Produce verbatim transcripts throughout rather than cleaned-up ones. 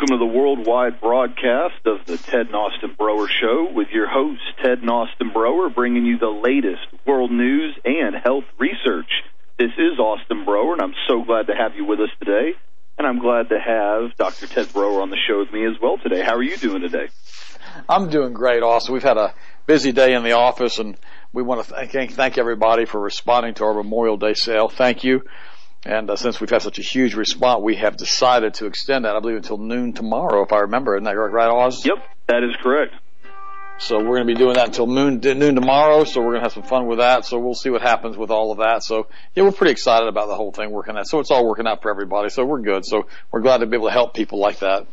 welcome to the worldwide broadcast of the Ted and Austin Broer Show with your hosts, Ted and Austin Broer, bringing you the latest world news and health research. This is Austin Broer, and I'm so glad to have you with us today. And I'm glad to have Doctor Ted Broer on the show with me as well today. How are you doing today? I'm doing great, Austin. We've had a busy day in the office, and we want to thank, thank everybody for responding to our Memorial Day sale. Thank you. And uh, since we've had such a huge response, we have decided to extend that, I believe, until noon tomorrow, if I remember. Isn't that right, Oz? Yep, that is correct. So we're going to be doing that until noon, noon tomorrow, so we're going to have some fun with that. So we'll see what happens with all of that. So, yeah, we're pretty excited about the whole thing working out. So it's all working out for everybody, so we're good. So we're glad to be able to help people like that.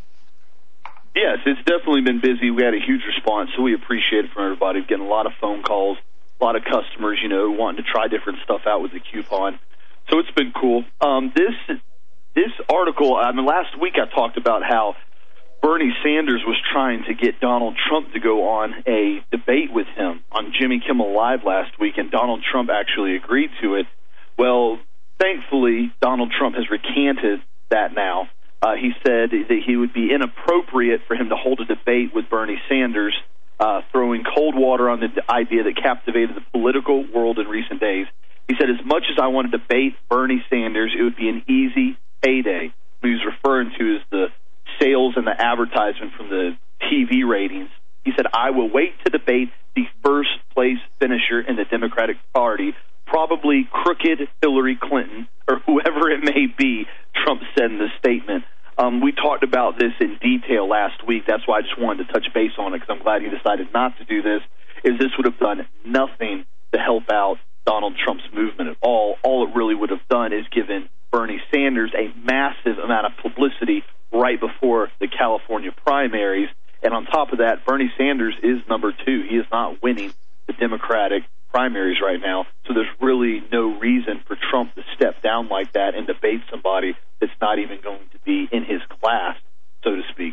Yes, it's definitely been busy. We had a huge response, so we appreciate it from everybody. We're getting a lot of phone calls, a lot of customers, you know, wanting to try different stuff out with the coupon. So it's been cool. Um, this this article, I mean, last week I talked about how Bernie Sanders was trying to get Donald Trump to go on a debate with him on Jimmy Kimmel Live last week, and Donald Trump actually agreed to it. Well, thankfully, Donald Trump has recanted that now. Uh, he said that he would be inappropriate for him to hold a debate with Bernie Sanders, uh, throwing cold water on the idea that captivated the political world in recent days. He said, as much as I want to debate Bernie Sanders, it would be an easy payday. What he was referring to is the sales and the advertisement from the T V ratings. He said, I will wait to debate the first-place finisher in the Democratic Party, probably crooked Hillary Clinton, or whoever it may be, Trump said in the statement. Um, we talked about this in detail last week. That's why I just wanted to touch base on it, because I'm glad he decided not to do this, is this would have done nothing to help out Donald Trump's movement at all. All it really would have done is given Bernie Sanders a massive amount of publicity right before the California primaries. And on top of that, Bernie Sanders is number two. He is not winning the Democratic primaries right now. So there's really no reason for Trump to step down like that and debate somebody that's not even going to be in his class, so to speak.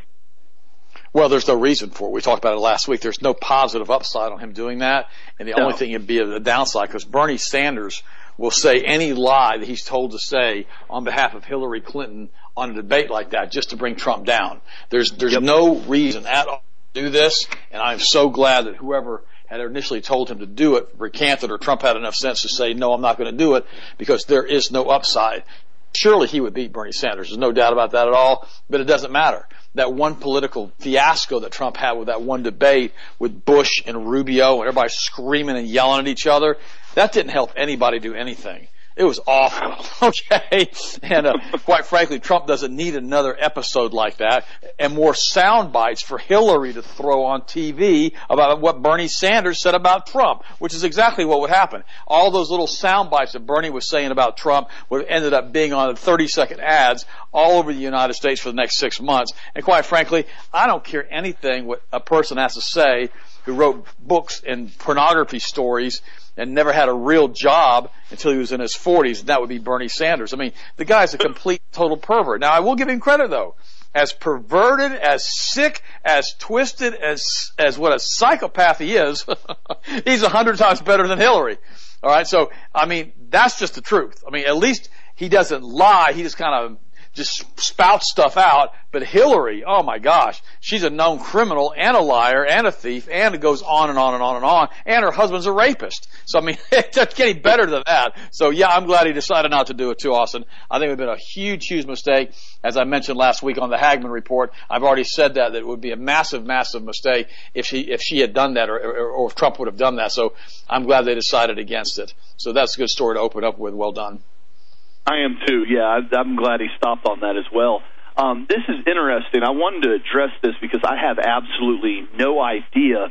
Well, there's no reason for it. We talked about it last week. There's no positive upside on him doing that. And the no. only thing would be a downside, because Bernie Sanders will say any lie that he's told to say on behalf of Hillary Clinton on a debate like that just to bring Trump down. There's there's yep. no reason at all to do this, and I'm so glad that whoever had initially told him to do it recanted, or Trump had enough sense to say, no, I'm not going to do it, because there is no upside. Surely he would beat Bernie Sanders. There's no doubt about that at all, but it doesn't matter. That one political fiasco that Trump had with that one debate with Bush and Rubio and everybody screaming and yelling at each other, that didn't help anybody do anything. It was awful, okay? And uh, quite frankly, Trump doesn't need another episode like that and more sound bites for Hillary to throw on T V about what Bernie Sanders said about Trump, which is exactly what would happen. All those little sound bites that Bernie was saying about Trump would have ended up being on thirty-second ads all over the United States for the next six months. And quite frankly, I don't care anything what a person has to say who wrote books and pornography stories and never had a real job until he was in his forties, and that would be Bernie Sanders. I mean, the guy's a complete, total pervert. Now, I will give him credit, though. As perverted, as sick, as twisted, as as what a psychopath he is, he's a hundred times better than Hillary. All right, so, I mean, that's just the truth. I mean, at least he doesn't lie. He just kind of just spouts stuff out. But Hillary, oh my gosh, she's a known criminal and a liar and a thief, and it goes on and on and on and on, and her husband's a rapist. So, I mean, it doesn't get any better than that. So, yeah, I'm glad he decided not to do it too, Austin. I think it would have been a huge, huge mistake. As I mentioned last week on the Hagman Report, I've already said that, that it would be a massive, massive mistake if she, if she had done that, or, or, or if Trump would have done that. So I'm glad they decided against it. So that's a good story to open up with. Well done. I am too, yeah. I'm glad he stopped on that as well. Um, this is interesting. I wanted to address this because I have absolutely no idea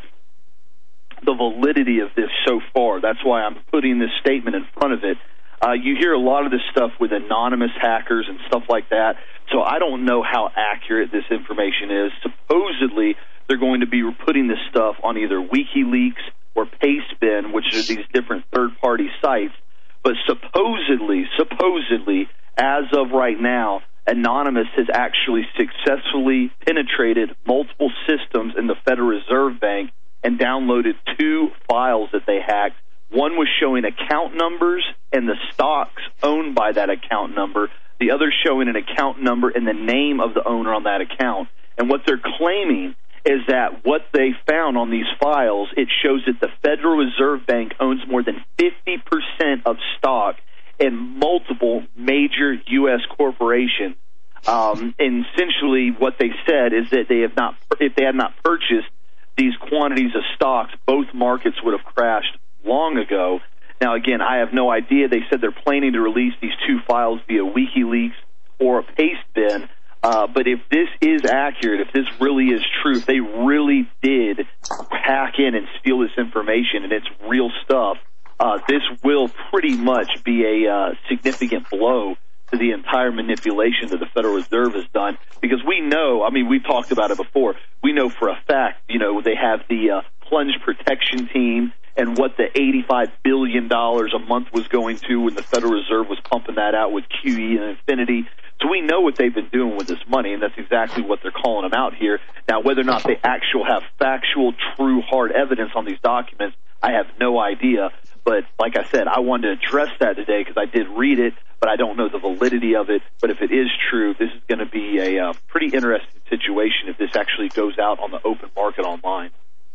the validity of this so far. That's why I'm putting this statement in front of it. Uh, you hear a lot of this stuff with anonymous hackers and stuff like that, so I don't know how accurate this information is. Supposedly, they're going to be putting this stuff on either WikiLeaks or Pastebin, which are these different third-party sites. But supposedly, supposedly, as of right now, Anonymous has actually successfully penetrated multiple systems in the Federal Reserve Bank and downloaded two files that they hacked. One was showing account numbers and the stocks owned by that account number. the other showing an account number and the name of the owner on that account. And what they're claiming is that what they found on these files, it shows that the Federal Reserve Bank owns more than fifty percent of stock in multiple major U S corporations. Um, and essentially what they said is that they have not, if they had not purchased these quantities of stocks, both markets would have crashed long ago. Now, again, I have no idea. They said they're planning to release these two files via WikiLeaks or a paste bin. Uh, but if this is accurate, if this really is true, if they really did hack in and steal this information and it's real stuff, uh, this will pretty much be a uh, significant blow to the entire manipulation that the Federal Reserve has done. Because we know, I mean, we've talked about it before, we know for a fact, you know, they have the uh, plunge protection team and what the eighty-five billion dollars a month was going to when the Federal Reserve was pumping that out with Q E and Infinity. So we know what they've been doing with this money, and that's exactly what they're calling them out here. Now, whether or not they actually have factual, true, hard evidence on these documents, I have no idea. But like I said, I wanted to address that today because I did read it, but I don't know the validity of it. But if it is true, this is going to be a uh, pretty interesting situation if this actually goes out on the open market online.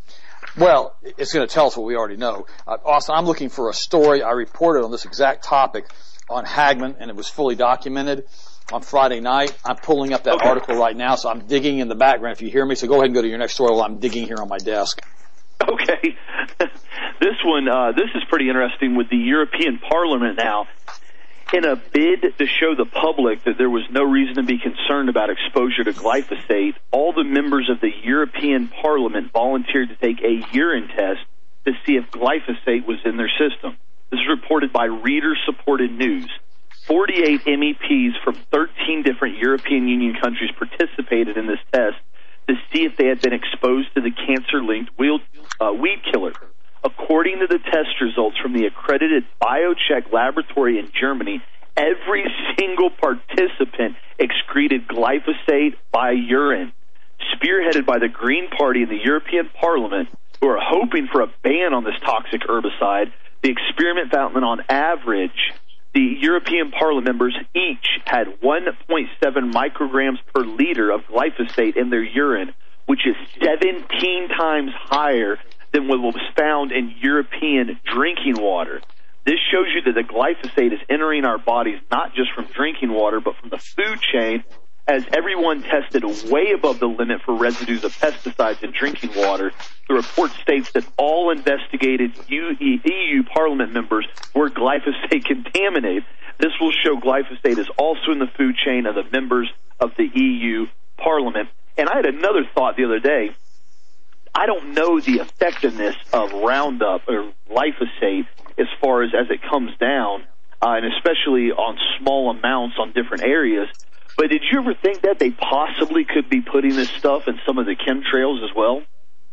Well, it's going to tell us what we already know. Uh, Austin, I'm looking for a story. I reported on this exact topic on Hagmann, and it was fully documented on Friday night. I'm pulling up that okay. article right now, so I'm digging in the background if you hear me. So go ahead and go to your next story while I'm digging here on my desk. Okay. This one, uh, this is pretty interesting with the European Parliament now. In a bid to show the public that there was no reason to be concerned about exposure to glyphosate, all the members of the European Parliament volunteered to take a urine test to see if glyphosate was in their system. This is reported by Reader-supported news. forty-eight M E Ps from thirteen different European Union countries participated in this test to see if they had been exposed to the cancer-linked uh, weed killer. According to the test results from the accredited BioCheck laboratory in Germany, every single participant excreted glyphosate by urine. Spearheaded by the Green Party in the European Parliament, who are hoping for a ban on this toxic herbicide, the experiment found that on average, the European Parliament members each had one point seven micrograms per liter of glyphosate in their urine, which is seventeen times higher than what was found in European drinking water. This shows you that the glyphosate is entering our bodies not just from drinking water, but from the food chain, as everyone tested way above the limit for residues of pesticides in drinking water. The report states that all investigated E U Parliament members were glyphosate contaminated. This will show glyphosate is also in the food chain of the members of the E U Parliament. And I had another thought the other day. I don't know the effectiveness of Roundup or glyphosate as far as as it comes down, uh, and especially on small amounts on different areas. But did you ever think that they possibly could be putting this stuff in some of the chemtrails as well?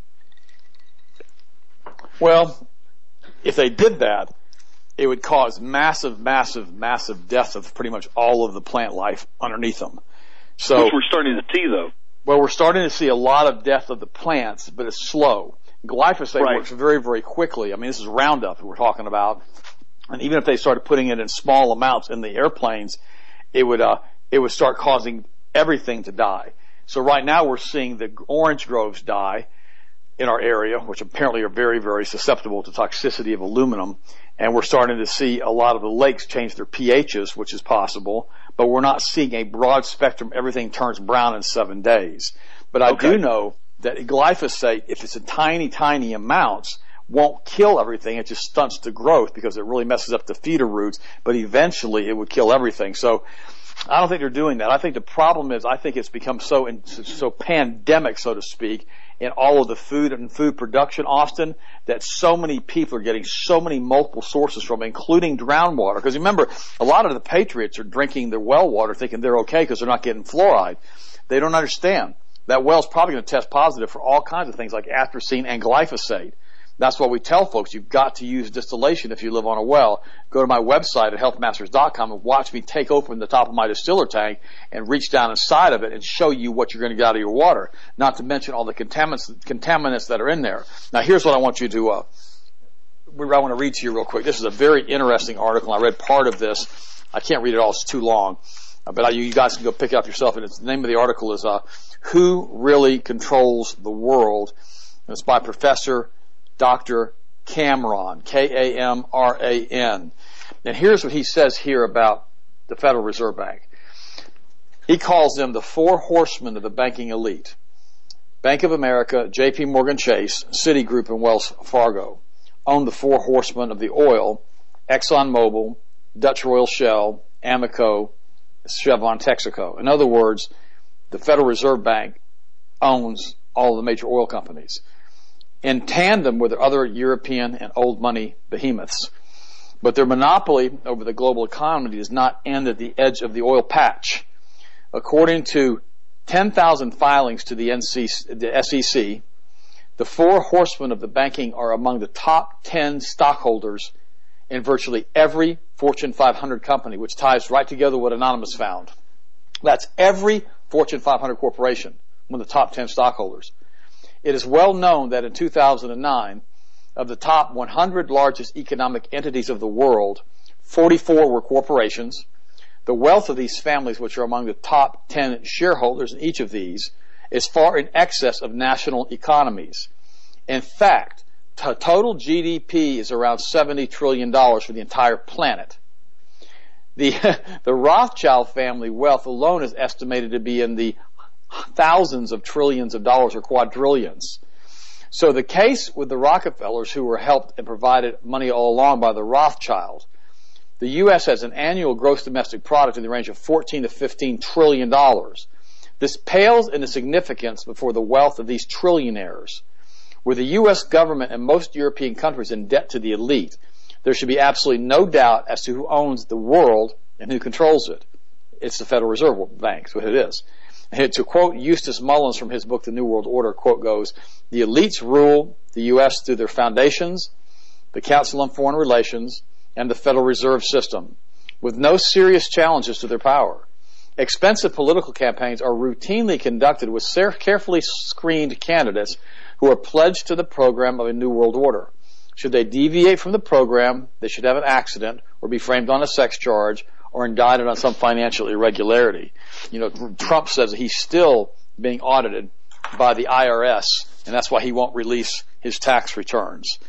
Well, if they did that, it would cause massive, massive, massive deaths of pretty much all of the plant life underneath them. So, which we're starting to see, though. Well, we're starting to see a lot of death of the plants, but it's slow. Glyphosate right. works very, very quickly. I mean, this is Roundup that we're talking about. And even if they started putting it in small amounts in the airplanes, it would, uh, it would start causing everything to die. So right now we're seeing the orange groves die in our area, which apparently are very, very susceptible to toxicity of aluminum. And we're starting to see a lot of the lakes change their pHs, which is possible, but we're not seeing a broad spectrum, everything turns brown in seven days. But I okay. do know that glyphosate, if it's in tiny, tiny amounts, won't kill everything. It just stunts the growth because it really messes up the feeder roots, but eventually it would kill everything. So I don't think they're doing that. I think the problem is I think it's become so in, so pandemic, so to speak, in all of the food and food production, Austin, that so many people are getting so many multiple sources from, including groundwater. Because remember, a lot of the patriots are drinking their well water thinking they're okay because they're not getting fluoride. They don't understand. That well's probably going to test positive for all kinds of things like atrazine and glyphosate. That's why we tell folks you've got to use distillation if you live on a well. Go to my website at health masters dot com and watch me take open the top of my distiller tank and reach down inside of it and show you what you're going to get out of your water, not to mention all the contaminants, contaminants that are in there. Now, here's what I want you to, uh, I want to read to you real quick. This is a very interesting article. I read part of this. I can't read it all. It's too long. Uh, but you guys can go pick it up yourself. And it's, the name of the article is uh, Who Really Controls the World? And it's by Professor Doctor Cameron, K A M R A N. And here's what he says here about the Federal Reserve Bank. He calls them the four horsemen of the banking elite. Bank of America, J P Morgan Chase, Citigroup, and Wells Fargo own the four horsemen of the oil: ExxonMobil, Dutch Royal Shell, Amoco, Chevron Texaco. In other words, the Federal Reserve Bank owns all of the major oil companies, in tandem with the other European and old money behemoths. But their monopoly over the global economy does not end at the edge of the oil patch. According to ten thousand filings to the, N C, the S E C, the four horsemen of the banking are among the top ten stockholders in virtually every Fortune five hundred company, which ties right together what Anonymous found. That's every Fortune five hundred corporation, one of the top ten stockholders. It is well known that in two thousand nine, of the top one hundred largest economic entities of the world, forty-four were corporations. The wealth of these families, which are among the top ten shareholders in each of these, is far in excess of national economies. In fact, t- total G D P is around seventy trillion dollars for the entire planet. The, the Rothschild family wealth alone is estimated to be in the thousands of trillions of dollars, or quadrillions. So the case with the Rockefellers, who were helped and provided money all along by the Rothschild, the U S has an annual gross domestic product in the range of fourteen to fifteen trillion dollars. This pales into significance before the wealth of these trillionaires. With the U S government and most European countries in debt to the elite, there should be absolutely no doubt as to who owns the world and who controls it. It's the Federal Reserve Bank, is what it is. And to quote Eustace Mullins from his book, The New World Order, quote goes, "The elites rule the U S through their foundations, the Council on Foreign Relations, and the Federal Reserve System, with no serious challenges to their power. Expensive political campaigns are routinely conducted with carefully screened candidates who are pledged to the program of a New World Order. Should they deviate from the program, they should have an accident or be framed on a sex charge or indicted on some financial irregularity." You know, Trump says that he's still being audited by the I R S, and that's why he won't release his tax returns.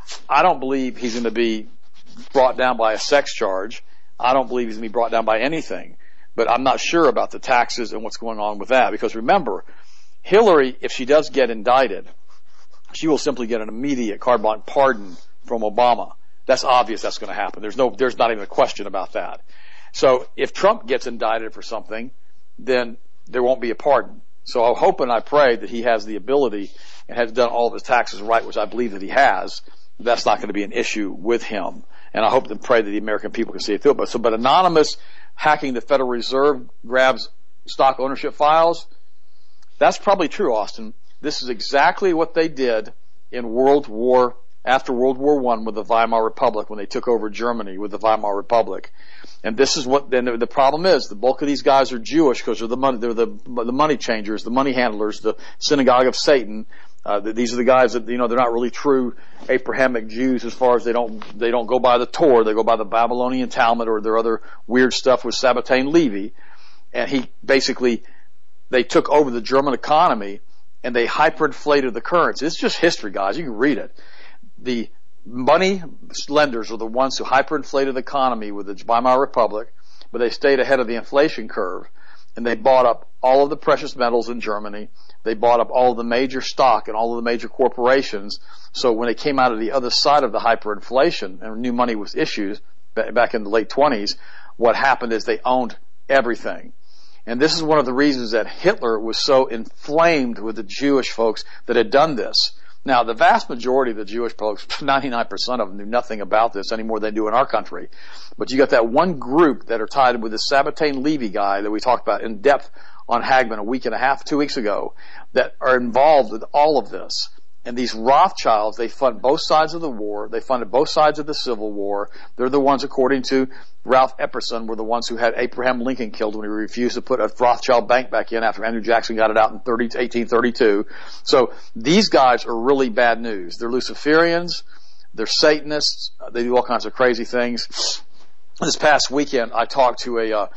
I don't believe he's going to be brought down by a sex charge. I don't believe he's going to be brought down by anything. But I'm not sure about the taxes and what's going on with that. Because remember, Hillary, if she does get indicted, she will simply get an immediate carte-blanche pardon from Obama. That's obvious that's going to happen. There's no, there's not even a question about that. So if Trump gets indicted for something, then there won't be a pardon. So I hope and I pray that he has the ability and has done all of his taxes right, which I believe that he has. That's not going to be an issue with him. And I hope and pray that the American people can see it through. But so, but Anonymous hacking the Federal Reserve grabs stock ownership files, that's probably true, Austin. This is exactly what they did in World War, after World War One with the Weimar Republic, when they took over Germany with the Weimar Republic. And this is what, then the problem is, the bulk of these guys are Jewish because they're the money, they're the, the money changers, the money handlers, the synagogue of Satan. Uh, these are the guys that, you know, they're not really true Abrahamic Jews as far as they don't, they don't go by the Torah, they go by the Babylonian Talmud or their other weird stuff with Sabbatain Levi. And he basically, they took over the German economy and they hyperinflated the currency. It's just history, guys. You can read it. The money lenders are the ones who hyperinflated the economy with the Weimar Republic, but they stayed ahead of the inflation curve, and they bought up all of the precious metals in Germany. They bought up all of the major stock and all of the major corporations. So when they came out of the other side of the hyperinflation and new money was issued back in the late twenties, what happened is they owned everything. And this is one of the reasons that Hitler was so inflamed with the Jewish folks that had done this. Now, the vast majority of the Jewish folks, ninety-nine percent of them, knew nothing about this any more than they do in our country. But you got that one group that are tied with the Sabbatain Levi guy that we talked about in depth on Hagman a week and a half, two weeks ago, that are involved with all of this. And these Rothschilds, they fund both sides of the war. They funded both sides of the Civil War. They're the ones, according to Ralph Epperson, were the ones who had Abraham Lincoln killed when he refused to put a Rothschild bank back in after Andrew Jackson got it out in eighteen thirty-two. So these guys are really bad news. They're Luciferians. They're Satanists. They do all kinds of crazy things. This past weekend, I talked to a uh,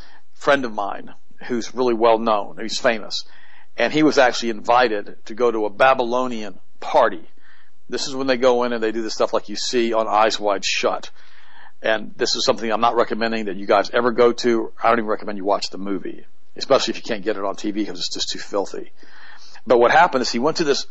friend of mine who's really well known. He's famous. And he was actually invited to go to a Babylonian party. This is when they go in and they do the stuff like you see on Eyes Wide Shut. And this is something I'm not recommending that you guys ever go to. I don't even recommend you watch the movie, especially if you can't get it on T V because it's just too filthy. But what happened is he went to this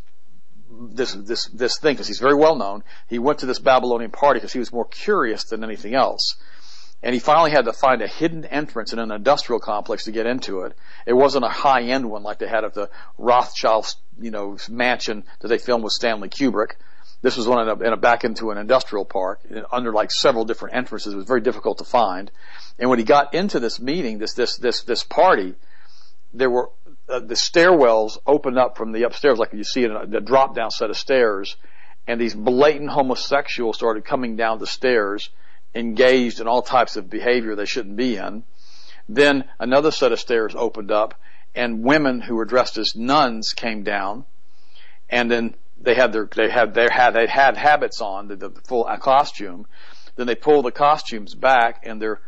this this this thing because he's very well known. He went to this Babylonian party because he was more curious than anything else. And he finally had to find a hidden entrance in an industrial complex to get into it. It wasn't a high-end one like they had at the Rothschild, you know, mansion that they filmed with Stanley Kubrick. This was one in a, in a back into an industrial park under like several different entrances. It was very difficult to find. And when he got into this meeting, this this this this party, there were uh, the stairwells opened up from the upstairs, like you see in a, a drop-down set of stairs, and these blatant homosexuals started coming down the stairs, engaged in all types of behavior they shouldn't be in. Then another set of stairs opened up, and women who were dressed as nuns came down, and then they had their they had their had they had habits on, the, the full costume. Then they pulled the costumes back, and their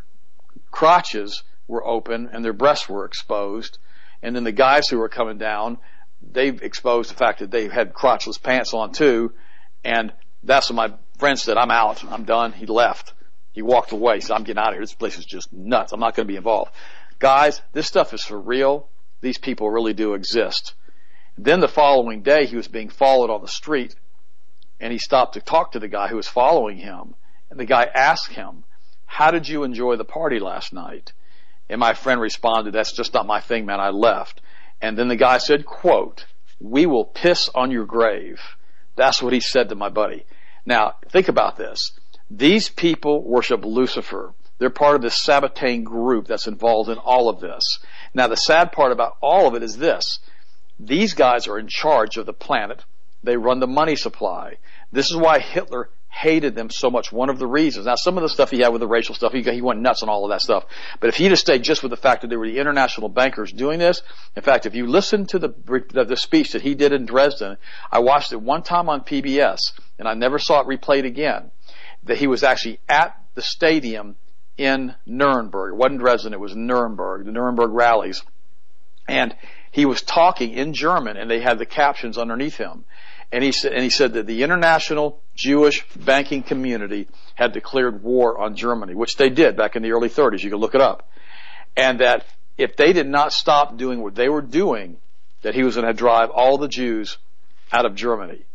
crotches were open and their breasts were exposed. And then the guys who were coming down, they exposed the fact that they had crotchless pants on too. And that's when my friend said, "I'm out. I'm done." He left. He walked away. He said, "I'm getting out of here. This place is just nuts. I'm not going to be involved." Guys, this stuff is for real. These people really do exist. Then the following day, he was being followed on the street, and he stopped to talk to the guy who was following him. And the guy asked him, "How did you enjoy the party last night?" And my friend responded, "That's just not my thing, man. I left." And then the guy said, quote, "We will piss on your grave." That's what he said to my buddy. Now, think about this. These people worship Lucifer. They're part of this Sabbatean group that's involved in all of this. Now, the sad part about all of it is this. These guys are in charge of the planet. They run the money supply. This is why Hitler hated them so much. One of the reasons. Now, some of the stuff he had with the racial stuff, he, he went nuts on all of that stuff. But if he'd have stayed just with the fact that they were the international bankers doing this, in fact, if you listen to the, the, the speech that he did in Dresden, I watched it one time on P B S, and I never saw it replayed again, that he was actually at the stadium in Nuremberg. It wasn't Dresden, it was Nuremberg, the Nuremberg rallies. And he was talking in German, and they had the captions underneath him. And he said, and he said that the international Jewish banking community had declared war on Germany, which they did back in the early thirties. You can look it up. And that if they did not stop doing what they were doing, that he was going to drive all the Jews out of Germany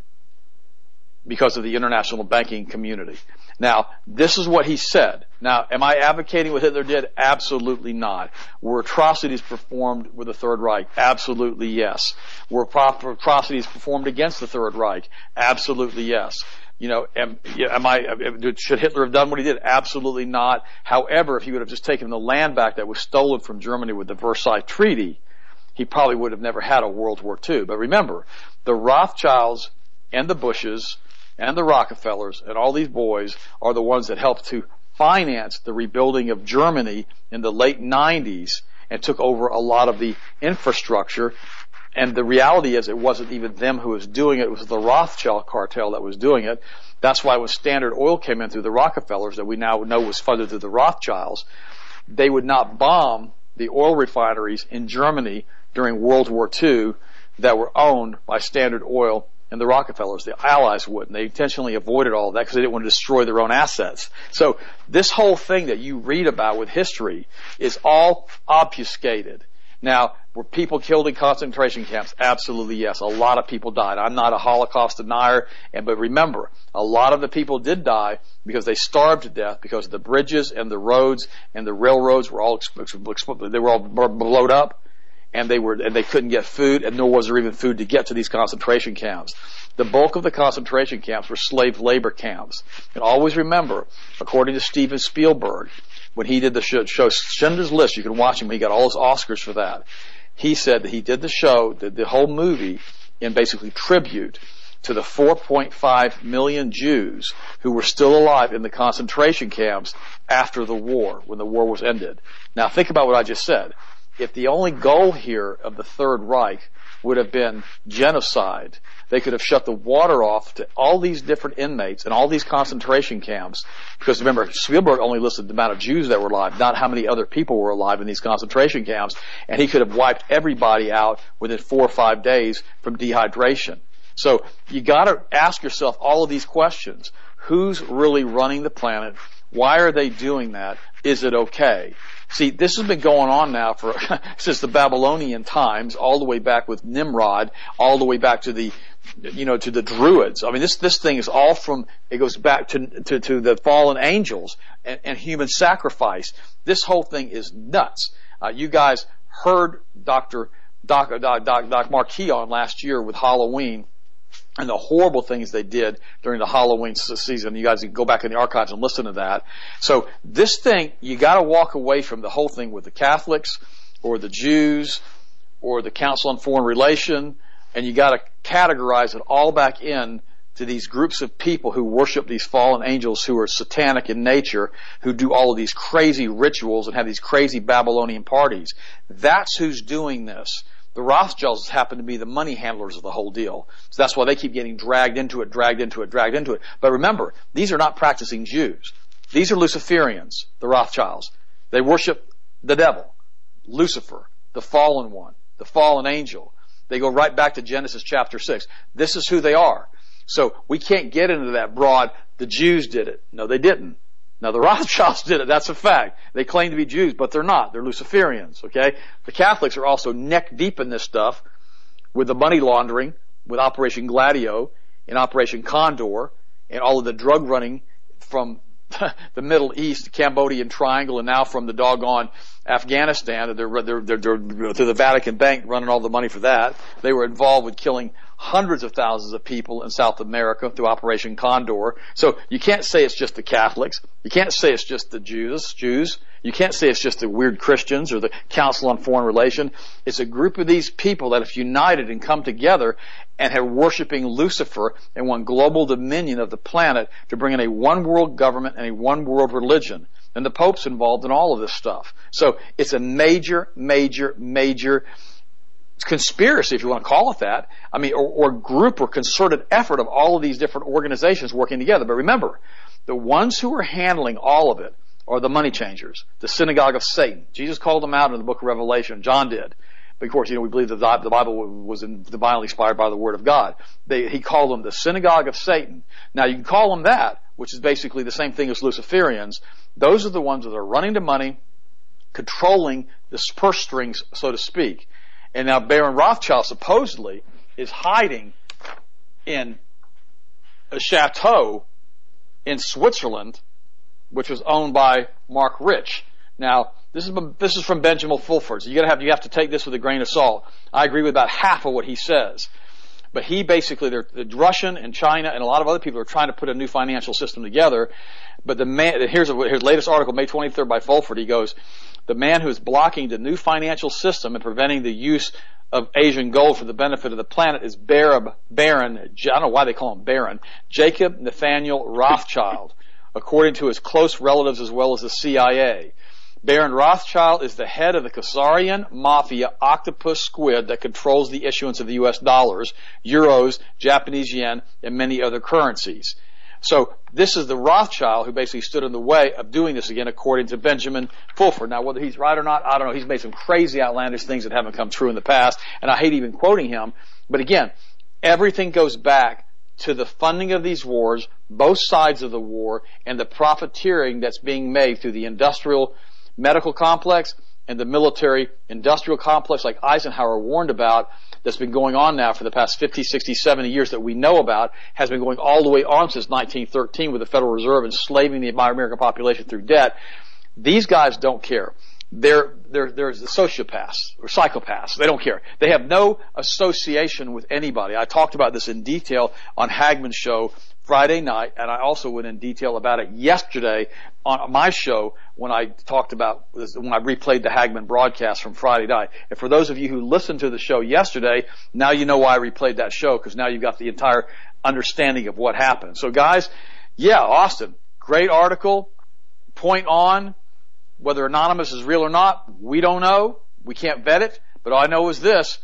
because of the international banking community. Now, this is what he said. Now, am I advocating what Hitler did? Absolutely not. Were atrocities performed with the Third Reich? Absolutely yes. Were atrocities performed against the Third Reich? Absolutely yes. You know, am, am I, should Hitler have done what he did? Absolutely not. However, if he would have just taken the land back that was stolen from Germany with the Versailles Treaty, he probably would have never had a World War Two. But remember, the Rothschilds and the Bushes and the Rockefellers and all these boys are the ones that helped to finance the rebuilding of Germany in the late nineties and took over a lot of the infrastructure. And the reality is it wasn't even them who was doing it. It was the Rothschild cartel that was doing it. That's why when Standard Oil came in through the Rockefellers, that we now know was funded through the Rothschilds, they would not bomb the oil refineries in Germany during World War Two that were owned by Standard Oil and the Rockefellers. The Allies wouldn't. They intentionally avoided all of that because they didn't want to destroy their own assets. So this whole thing that you read about with history is all obfuscated. Now, were people killed in concentration camps? Absolutely yes. A lot of people died. I'm not a Holocaust denier, and but remember, a lot of the people did die because they starved to death because the bridges and the roads and the railroads were all they were all blown up. And they were, and they couldn't get food, and nor was there even food to get to these concentration camps. The bulk of the concentration camps were slave labor camps. And always remember, according to Steven Spielberg, when he did the show, show Schindler's List, you can watch him, he got all his Oscars for that. He said that he did the show, the, the whole movie, in basically tribute to the four point five million Jews who were still alive in the concentration camps after the war, when the war was ended. Now think about what I just said. If the only goal here of the Third Reich would have been genocide, they could have shut the water off to all these different inmates and all these concentration camps. Because remember, Spielberg only listed the amount of Jews that were alive, not how many other people were alive in these concentration camps. And he could have wiped everybody out within four or five days from dehydration. So you got to ask yourself all of these questions. Who's really running the planet? Why are they doing that? Is it okay? See, this has been going on now for since the Babylonian times, all the way back with Nimrod, all the way back to the, you know, to the Druids. I mean, this this thing is all from, it goes back to to, to the fallen angels and, and human sacrifice. This whole thing is nuts. Uh, you guys heard Doctor Doc Doc Doc, Doc Marquis on last year with Halloween, and the horrible things they did during the Halloween season. You guys can go back in the archives and listen to that. So this thing, you got to walk away from the whole thing with the Catholics or the Jews or the Council on Foreign Relations, and you got to categorize it all back in to these groups of people who worship these fallen angels who are satanic in nature, who do all of these crazy rituals and have these crazy Babylonian parties. That's who's doing this. The Rothschilds happen to be the money handlers of the whole deal. So that's why they keep getting dragged into it, dragged into it, dragged into it. But remember, these are not practicing Jews. These are Luciferians, the Rothschilds. They worship the devil, Lucifer, the fallen one, the fallen angel. They go right back to Genesis chapter six. This is who they are. So we can't get into that broad, the Jews did it. No, they didn't. Now, the Rothschilds did it. That's a fact. They claim to be Jews, but they're not. They're Luciferians, okay? The Catholics are also neck deep in this stuff with the money laundering, with Operation Gladio and Operation Condor, and all of the drug running from the Middle East, Cambodian Triangle, and now from the doggone Afghanistan. They're, they're, they're, they're to the Vatican Bank running all the money for that. They were involved with killing hundreds of thousands of people in South America through Operation Condor. So you can't say it's just the Catholics. You can't say it's just the Jews. Jews. You can't say it's just the weird Christians or the Council on Foreign Relations. It's a group of these people that have united and come together and have worshiping Lucifer and want global dominion of the planet to bring in a one world government and a one world religion. And the Pope's involved in all of this stuff. So it's a major, major, major conspiracy, if you want to call it that. I mean, or, or group or concerted effort of all of these different organizations working together. But remember, the ones who are handling all of it are the money changers, the synagogue of Satan. Jesus called them out in the book of Revelation. John did. But of course, you know, we believe that the Bible was divinely inspired by the Word of God. They, he called them the synagogue of Satan. Now, you can call them that, which is basically the same thing as Luciferians. Those are the ones that are running to money, controlling the purse strings, so to speak. And now Baron Rothschild supposedly is hiding in a chateau in Switzerland, which was owned by Mark Rich. Now, this is this is from Benjamin Fulford. So you gotta have you have to take this with a grain of salt. I agree with about half of what he says, but he basically, they're, the Russian and China and a lot of other people are trying to put a new financial system together. But the man, here's a, here's latest article, May twenty-third by Fulford. He goes, the man who is blocking the new financial system and preventing the use of Asian gold for the benefit of the planet is Baron, Baron, I don't know why they call him Baron, Jacob Nathaniel Rothschild, according to his close relatives as well as the C I A. Baron Rothschild is the head of the Khazarian mafia octopus squid that controls the issuance of the U S dollars, euros, Japanese yen, and many other currencies. So this is the Rothschild who basically stood in the way of doing this again, according to Benjamin Fulford. Now, whether he's right or not, I don't know. He's made some crazy, outlandish things that haven't come true in the past, and I hate even quoting him. But again, everything goes back to the funding of these wars, both sides of the war, and the profiteering that's being made through the industrial medical complex and the military industrial complex like Eisenhower warned about, that's been going on now for the past fifty, sixty, seventy years that we know about, has been going all the way on since nineteen thirteen with the Federal Reserve enslaving the American population through debt. These guys don't care. They're, they're, they're the sociopaths or psychopaths. They don't care. They have no association with anybody. I talked about this in detail on Hagmann's show Friday night, and I also went in detail about it yesterday on my show when I talked about, when I replayed the Hagmann broadcast from Friday night. And for those of you who listened to the show yesterday, now you know why I replayed that show, because now you've got the entire understanding of what happened. So guys, yeah, Austin, great article, point on. Whether Anonymous is real or not, we don't know. We can't vet it. But all I know is this.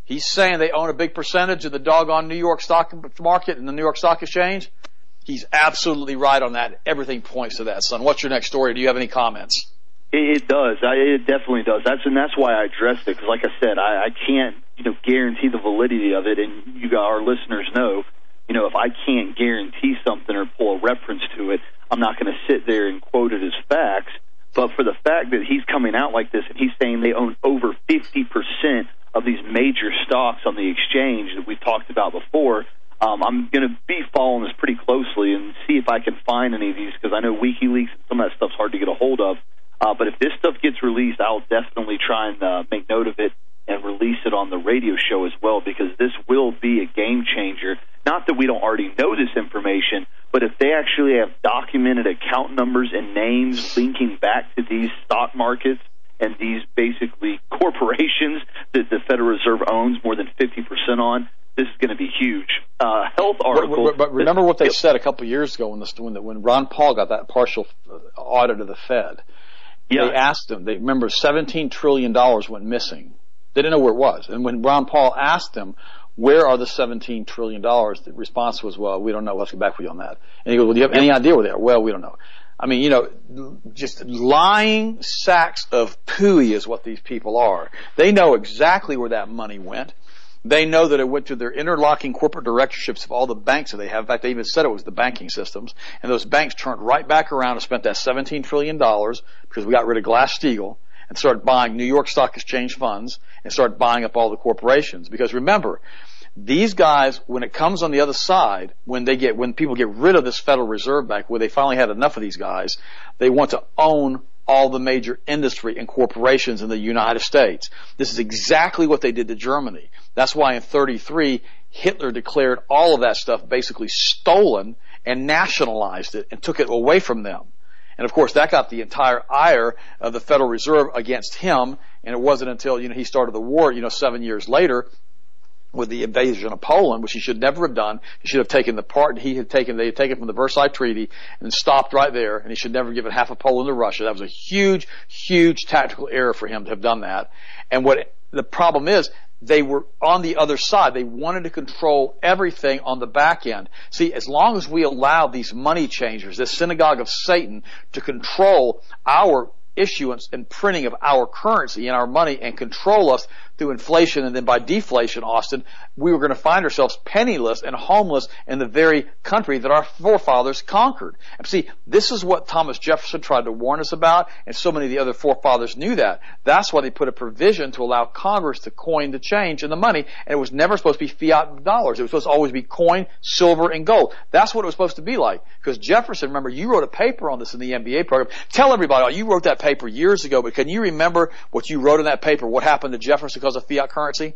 He's saying they own a big percentage of the doggone New York stock market and the New York Stock Exchange. He's absolutely right on that. Everything points to that, son. What's your next story? Do you have any comments? It, it does. I, it definitely does. That's and that's why I addressed it, because, like I said, I, I can't, you know, guarantee the validity of it, and you got our listeners know, you know, if I can't guarantee something or pull a reference to it, I'm not going to sit there and quote it as facts. But for the fact that he's coming out like this and he's saying they own over fifty percent of these major stocks on the exchange that we've talked about before, um, I'm going to be following this pretty closely and see if I can find any of these, because I know WikiLeaks and some of that stuff's hard to get a hold of. Uh, but if this stuff gets released, I'll definitely try and uh, make note of it and release it on the radio show as well, because this will be a game changer. Not that we don't already know this information, but if they actually have documented account numbers and names linking back to these stock markets and these basically corporations that the Federal Reserve owns more than fifty percent on, this is going to be huge. Uh, health article. But, but, but remember what they yep. said a couple of years ago when, the, when, the, when Ron Paul got that partial audit of the Fed. Yeah. They asked them, they remember seventeen trillion dollars went missing. They didn't know where it was. And when Ron Paul asked them, where are the seventeen trillion dollars, the response was, well, we don't know. Let's get back with you on that. And he goes, well, do you have any idea where they are? Well, we don't know. I mean, you know, just lying sacks of pooey is what these people are. They know exactly where that money went. They know that it went to their interlocking corporate directorships of all the banks that they have. In fact, they even said it was the banking systems. And those banks turned right back around and spent that seventeen trillion dollars because we got rid of Glass-Steagall and started buying New York Stock Exchange funds and started buying up all the corporations. Because remember, these guys, when it comes on the other side, when they get, when people get rid of this Federal Reserve Bank, where they finally had enough of these guys, they want to own all the major industry and corporations in the United States. This is exactly what they did to Germany. That's why in thirty-three, Hitler declared all of that stuff basically stolen and nationalized it and took it away from them. And of course, that got the entire ire of the Federal Reserve against him. And it wasn't until, you know, he started the war, you know, seven years later with the invasion of Poland, which he should never have done. He should have taken the part he had taken, they had taken from the Versailles Treaty and stopped right there. And he should never have given half of Poland to Russia. That was a huge, huge tactical error for him to have done that. And what the problem is, they were on the other side. They wanted to control everything on the back end. See, as long as we allow these money changers, this synagogue of Satan, to control our issuance and printing of our currency and our money and control us through inflation and then by deflation, Austin, we were going to find ourselves penniless and homeless in the very country that our forefathers conquered. And see, this is what Thomas Jefferson tried to warn us about, and so many of the other forefathers knew that. That's why they put a provision to allow Congress to coin the change and the money, and it was never supposed to be fiat dollars. It was supposed to always be coin, silver, and gold. That's what it was supposed to be like. Because Jefferson, remember, you wrote a paper on this in the M B A program. Tell everybody, you wrote that paper years ago, but can you remember what you wrote in that paper, what happened to Jefferson because of fiat currency?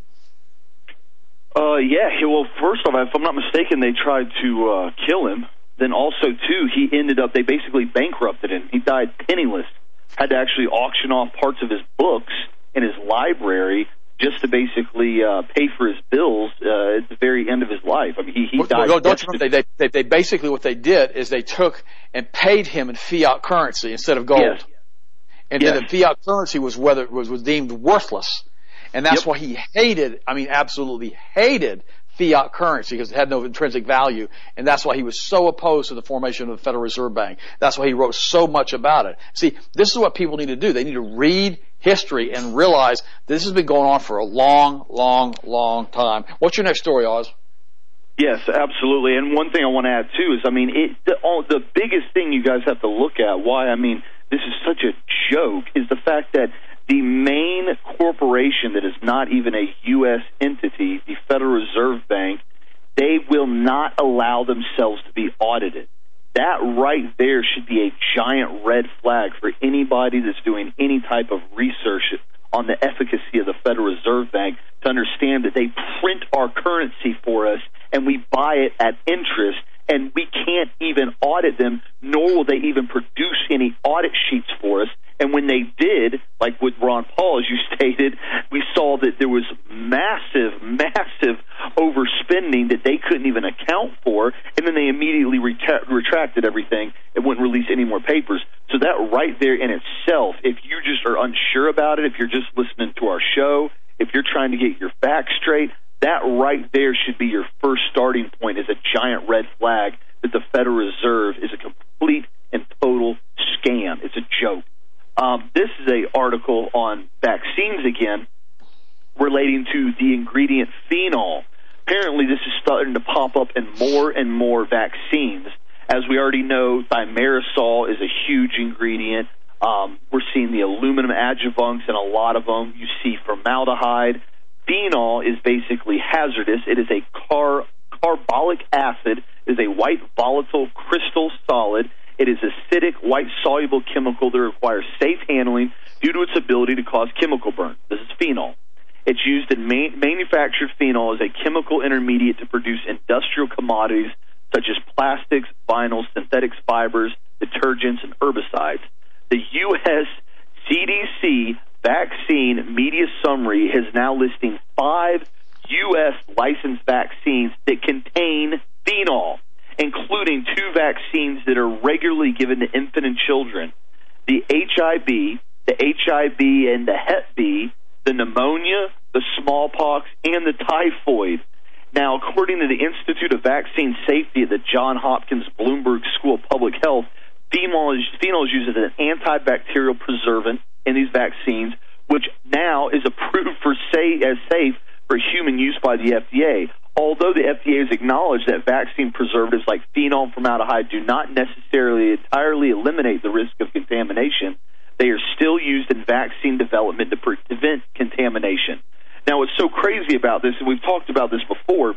Uh, yeah, well, first off, if I'm not mistaken, they tried to uh, kill him. Then also, too, he ended up, they basically bankrupted him. He died penniless, had to actually auction off parts of his books in his library just to basically uh, pay for his bills uh, at the very end of his life. I mean, he, he well, died. Well, don't you know, they, they, they basically, what they did is they took and paid him in fiat currency instead of gold. Yes. And yes. then the fiat currency was whether was, was deemed worthless. And that's yep. why he hated, I mean, absolutely hated fiat currency because it had no intrinsic value. And that's why he was so opposed to the formation of the Federal Reserve Bank. That's why he wrote so much about it. See, this is what people need to do. They need to read history and realize this has been going on for a long, long, long time. What's your next story, Oz? Yes, absolutely. And one thing I want to add, too, is, I mean, it, the, all, the biggest thing you guys have to look at, why, I mean, this is such a joke, is the fact that the main corporation that is not even a U S entity, the Federal Reserve Bank, they will not allow themselves to be audited. That right there should be a giant red flag for anybody that's doing any type of research on the efficacy of the Federal Reserve Bank to understand that they print our currency for us and we buy it at interest, and we can't even audit them, nor will they even produce any audit sheets for us. And when they did, like with Ron Paul, as you stated, we saw that there was massive, massive overspending that they couldn't even account for, and then they immediately ret- retracted everything and wouldn't release any more papers. So that right there in itself, if you just are unsure about it, if you're just listening to our show, if you're trying to get your facts straight, that right there should be your first starting point as a giant red flag that the Federal Reserve is a complete and total scam. It's a joke. Um, this is an article on vaccines again relating to the ingredient phenol. Apparently, this is starting to pop up in more and more vaccines. As we already know, thimerosal is a huge ingredient. Um, we're seeing the aluminum adjuvants in a lot of them. You see formaldehyde. Phenol is basically hazardous. It is a car, carbolic acid. It is a white volatile crystal solid. It is acidic, white soluble chemical that requires safe handling due to its ability to cause chemical burn. This is phenol. It's used in ma- manufactured phenol as a chemical intermediate to produce industrial commodities such as plastics, vinyls, synthetic fibers, detergents, and herbicides. The U S C D C Vaccine Media Summary is now listing five U S licensed vaccines that contain phenol, including two vaccines that are regularly given to infant and children: the H I V, the H I V and the Hep B, the pneumonia, the smallpox, and the typhoid. Now, according to the Institute of Vaccine Safety at the Johns Hopkins Bloomberg School of Public Health, phenol is, phenol is used as an antibacterial preservative in these vaccines, which now is approved for say, as safe for human use by the F D A. Although the F D A has acknowledged that vaccine preservatives like phenol and formaldehyde do not necessarily entirely eliminate the risk of contamination, they are still used in vaccine development to prevent contamination. Now, what's so crazy about this, and we've talked about this before,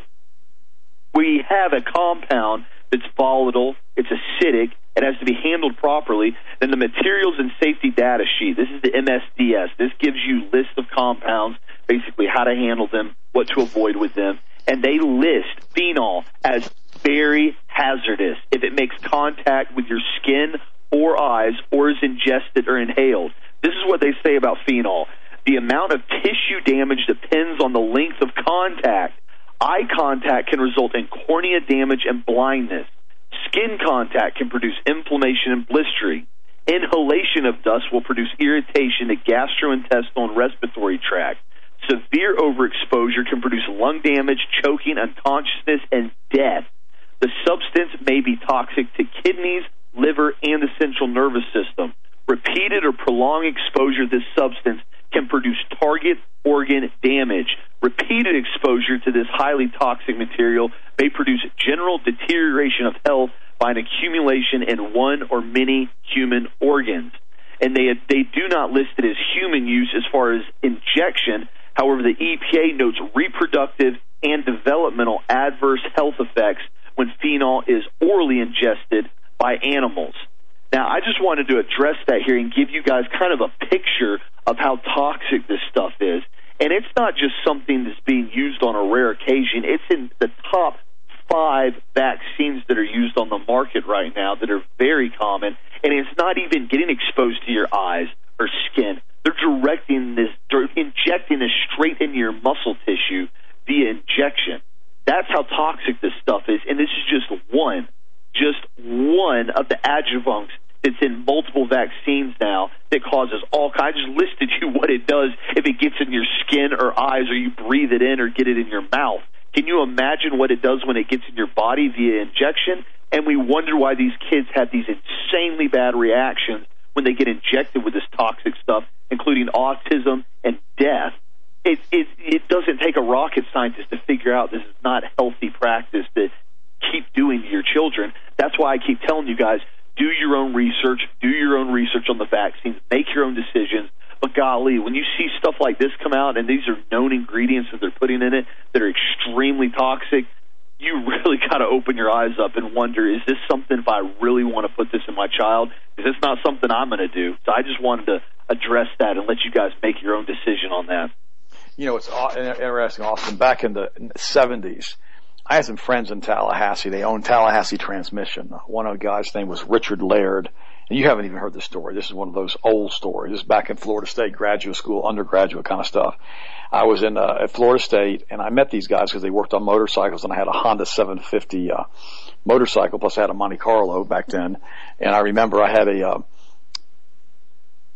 we have a compound that's volatile, it's acidic, it has to be handled properly. Then the materials and safety data sheet, this is the M S D S. This gives you lists of compounds, basically how to handle them, what to avoid with them. And they list phenol as very hazardous if it makes contact with your skin or eyes or is ingested or inhaled. This is what they say about phenol. The amount of tissue damage depends on the length of contact. Eye contact can result in cornea damage and blindness. Skin contact can produce inflammation and blistering. Inhalation of dust will produce irritation to gastrointestinal and respiratory tract. Severe overexposure can produce lung damage, choking, unconsciousness, and death. The substance may be toxic to kidneys, liver, and the central nervous system. Repeated or prolonged exposure to this substance can produce target organ damage. Repeated exposure to this highly toxic material may produce general deterioration of health by an accumulation in one or many human organs. And they they do not list it as human use as far as injection. However, the E P A notes reproductive and developmental adverse health effects when phenol is orally ingested by animals. Now, I just wanted to address that here and give you guys kind of a picture of how toxic this stuff is. And it's not just something that's being used on a rare occasion. It's in the top five vaccines that are used on the market right now that are very common. And it's not even getting exposed to your eyes or skin. They're directing this, they're injecting this straight into your muscle tissue via injection. That's how toxic this stuff is. And this is just one, just one of the adjuvants that's in multiple vaccines now that causes all kinds. I just listed you what it does if it gets in your skin or eyes or you breathe it in or get it in your mouth. Can you imagine what it does when it gets in your body via injection? And we wonder why these kids have these insanely bad reactions when they get injected with this toxic stuff, including autism and death. It, it, it doesn't take a rocket scientist to figure out this is not healthy practice to keep doing to your children. That's why I keep telling you guys, do your own research, do your own research on the vaccines, make your own decisions. But golly, when you see stuff like this come out, and these are known ingredients that they're putting in it that are extremely toxic, you really got to open your eyes up and wonder, is this something, if I really want to put this in my child, is this not something I'm going to do? So I just wanted to address that and let you guys make your own decision on that. You know, it's interesting, Austin. Back in the seventies, I had some friends in Tallahassee. They owned Tallahassee Transmission. One of the guys' name was Richard Laird. And you haven't even heard this story. This is one of those old stories. This is back in Florida State, graduate school, undergraduate kind of stuff. I was in uh, at Florida State, and I met these guys because they worked on motorcycles, and I had a Honda seven fifty uh, motorcycle, plus I had a Monte Carlo back then. And I remember I had a uh,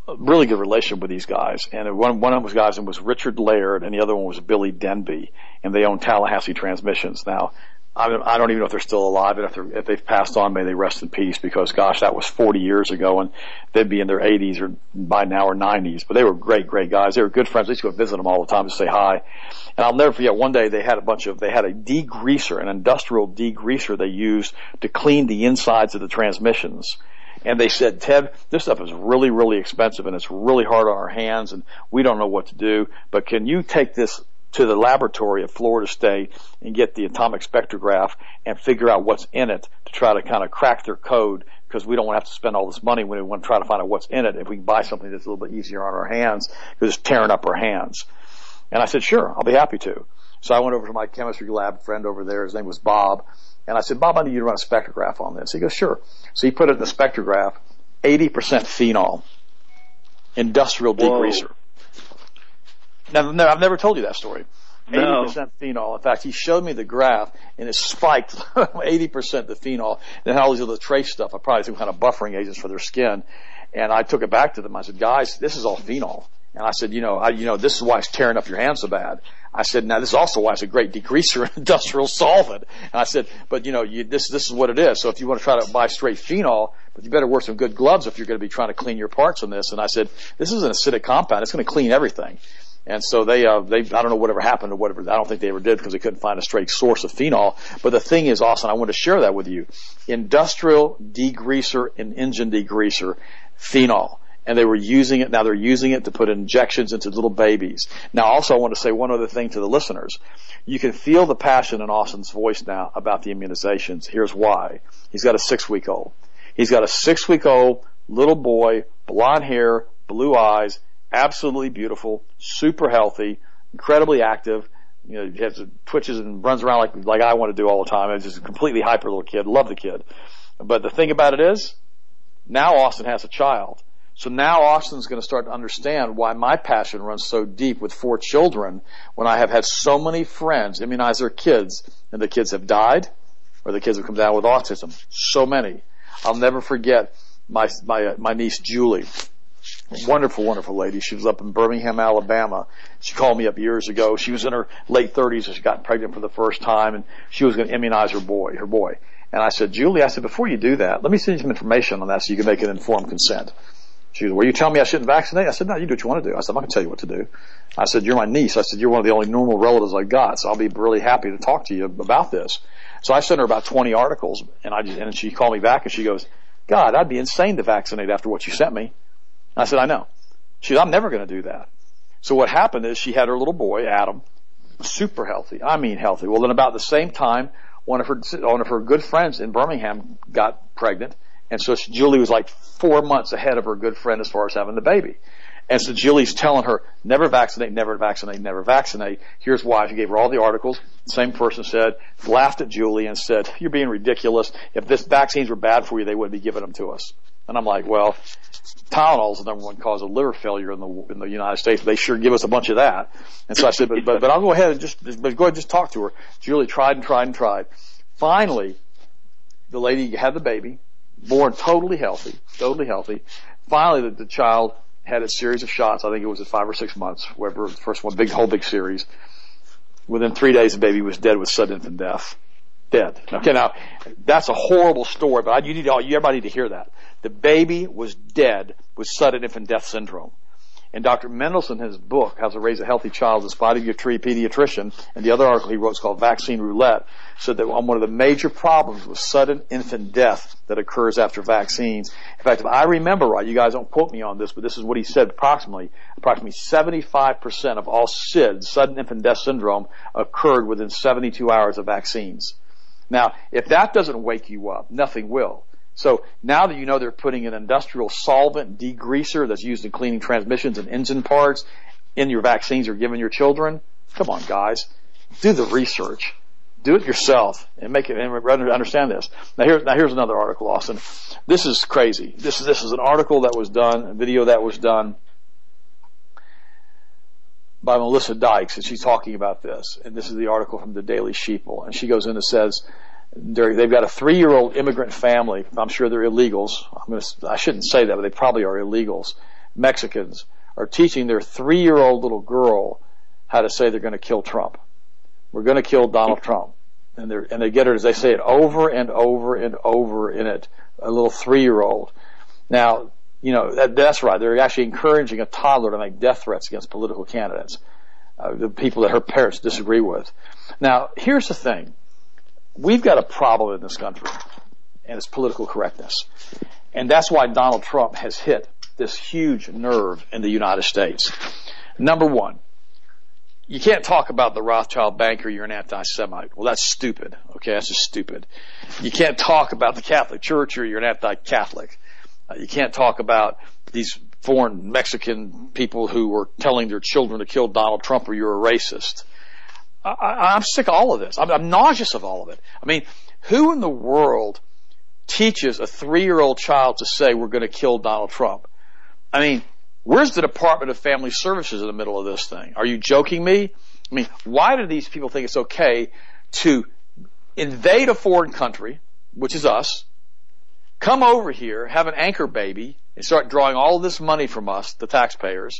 a really good relationship with these guys. And one, one of those guys was Richard Laird, and the other one was Billy Denby, and they own Tallahassee Transmissions. Now, I don't even know if they're still alive, and if, they're, if they've passed on, may they rest in peace, because, gosh, that was forty years ago, and they'd be in their eighties or by now or nineties. But they were great, great guys. They were good friends. I used to go visit them all the time to say hi. And I'll never forget, one day they had a bunch of, they had a degreaser, an industrial degreaser they used to clean the insides of the transmissions. And they said, Ted, this stuff is really, really expensive, and it's really hard on our hands, and we don't know what to do, but can you take this to the laboratory at Florida State and get the atomic spectrograph and figure out what's in it to try to kind of crack their code, because we don't want to have to spend all this money when we want to try to find out what's in it if we can buy something that's a little bit easier on our hands, because it's tearing up our hands. And I said, sure, I'll be happy to. So I went over to my chemistry lab friend over there. His name was Bob. And I said, Bob, I need you to run a spectrograph on this. He goes, sure. So he put it in the spectrograph, eighty percent phenol, industrial degreaser. Now, no, I've never told you that story. No. eighty percent phenol. In fact, he showed me the graph, and it spiked eighty percent the phenol. And all these other trace stuff, I probably some kind of buffering agents for their skin. And I took it back to them. I said, guys, this is all phenol. And I said, you know, I, you know, this is why it's tearing up your hands so bad. I said, now this is also why it's a great degreaser and industrial solvent. And I said, but you know, you, this this is what it is. So if you want to try to buy straight phenol, but you better wear some good gloves if you're going to be trying to clean your parts on this. And I said, this is an acidic compound. It's going to clean everything. And so they, uh, they, I don't know whatever happened or whatever. I don't think they ever did, because they couldn't find a straight source of phenol. But the thing is, Austin, I want to share that with you. Industrial degreaser and engine degreaser, phenol. And they were using it, now they're using it to put injections into little babies. Now also I want to say one other thing to the listeners. You can feel the passion in Austin's voice now about the immunizations. Here's why. He's got a six-week-old. He's got a six-week-old little boy, blonde hair, blue eyes, absolutely beautiful, super healthy, incredibly active. You know, he has twitches and runs around like, like I want to do all the time. He's just a completely hyper little kid. Love the kid. But the thing about it is, now Austin has a child. So now Austin's going to start to understand why my passion runs so deep with four children, when I have had so many friends immunize their kids, and the kids have died, or the kids have come down with autism. So many. I'll never forget my my uh, my niece Julie. Wonderful, wonderful lady. She was up in Birmingham, Alabama. She called me up years ago. She was in her late thirties and she got pregnant for the first time, and she was going to immunize her boy, her boy. And I said, Julie, I said, before you do that, let me send you some information on that so you can make an informed consent. She goes, well, you tell me I shouldn't vaccinate? I said, no, you do what you want to do. I said, I'm not going to tell you what to do. I said, you're my niece. I said, you're one of the only normal relatives I got, so I'll be really happy to talk to you about this. So I sent her about twenty articles, and I just, and she called me back and she goes, God, I'd be insane to vaccinate after what you sent me. I said, I know. She said, I'm never going to do that. So what happened is she had her little boy, Adam, super healthy. I mean healthy. Well, then about the same time, one of her, one of her good friends in Birmingham got pregnant. And so she, Julie was like four months ahead of her good friend as far as having the baby. And so Julie's telling her, never vaccinate, never vaccinate, never vaccinate. Here's why. She gave her all the articles. The same person said, laughed at Julie and said, you're being ridiculous. If this vaccines were bad for you, they wouldn't be giving them to us. And I'm like, well, Tylenol is the number one cause of liver failure in the in the United States. They sure give us a bunch of that. And so I said, but but, but I'll go ahead and just but go ahead and just talk to her. Julie tried and tried and tried. Finally, the lady had the baby, born totally healthy, totally healthy. Finally, the, the child had a series of shots. I think it was at five or six months, whatever, the first one, big whole big series. Within three days, the baby was dead with sudden infant death. Dead. Okay, now that's a horrible story, but I, you need all you everybody need to hear that. The baby was dead with sudden infant death syndrome. And Doctor Mendelsohn, in his book, How to Raise a Healthy Child in Spite of Your Tree Pediatrician, and the other article he wrote is called Vaccine Roulette, said that one of the major problems was sudden infant death that occurs after vaccines. In fact, if I remember right, you guys don't quote me on this, but this is what he said approximately, approximately seventy-five percent of all S I D, sudden infant death syndrome, occurred within seventy-two hours of vaccines. Now, if that doesn't wake you up, nothing will. So now that you know they're putting an industrial solvent degreaser that's used in cleaning transmissions and engine parts in your vaccines you're giving your children, come on, guys, do the research, do it yourself, and make it and understand this. Now here's now here's another article, Austin. This is crazy. This is this is an article that was done, a video that was done by Melissa Dykes, and she's talking about this. And this is the article from the Daily Sheeple, and she goes in and says, they've got a three-year-old immigrant family. I'm sure they're illegals. I'm gonna, I shouldn't say that, but they probably are illegals. Mexicans are teaching their three-year-old little girl how to say they're going to kill Trump. We're going to kill Donald Trump. And, they're, and they get her, as they say it over and over and over in it, a little three-year-old. Now, you know, that, that's right. They're actually encouraging a toddler to make death threats against political candidates, uh, the people that her parents disagree with. Now, here's the thing. We've got a problem in this country, and it's political correctness. And that's why Donald Trump has hit this huge nerve in the United States. Number one, you can't talk about the Rothschild banker, you're an anti-Semite. Well, that's stupid. Okay, that's just stupid. You can't talk about the Catholic Church or you're an anti-Catholic. Uh, you can't talk about these foreign Mexican people who were telling their children to kill Donald Trump or you're a racist. I, I'm sick of all of this. I'm, I'm nauseous of all of it. I mean, who in the world teaches a three-year-old child to say we're going to kill Donald Trump? I mean, where's the Department of Family Services in the middle of this thing? Are you joking me? I mean, why do these people think it's okay to invade a foreign country, which is us, come over here, have an anchor baby, and start drawing all of this money from us, the taxpayers,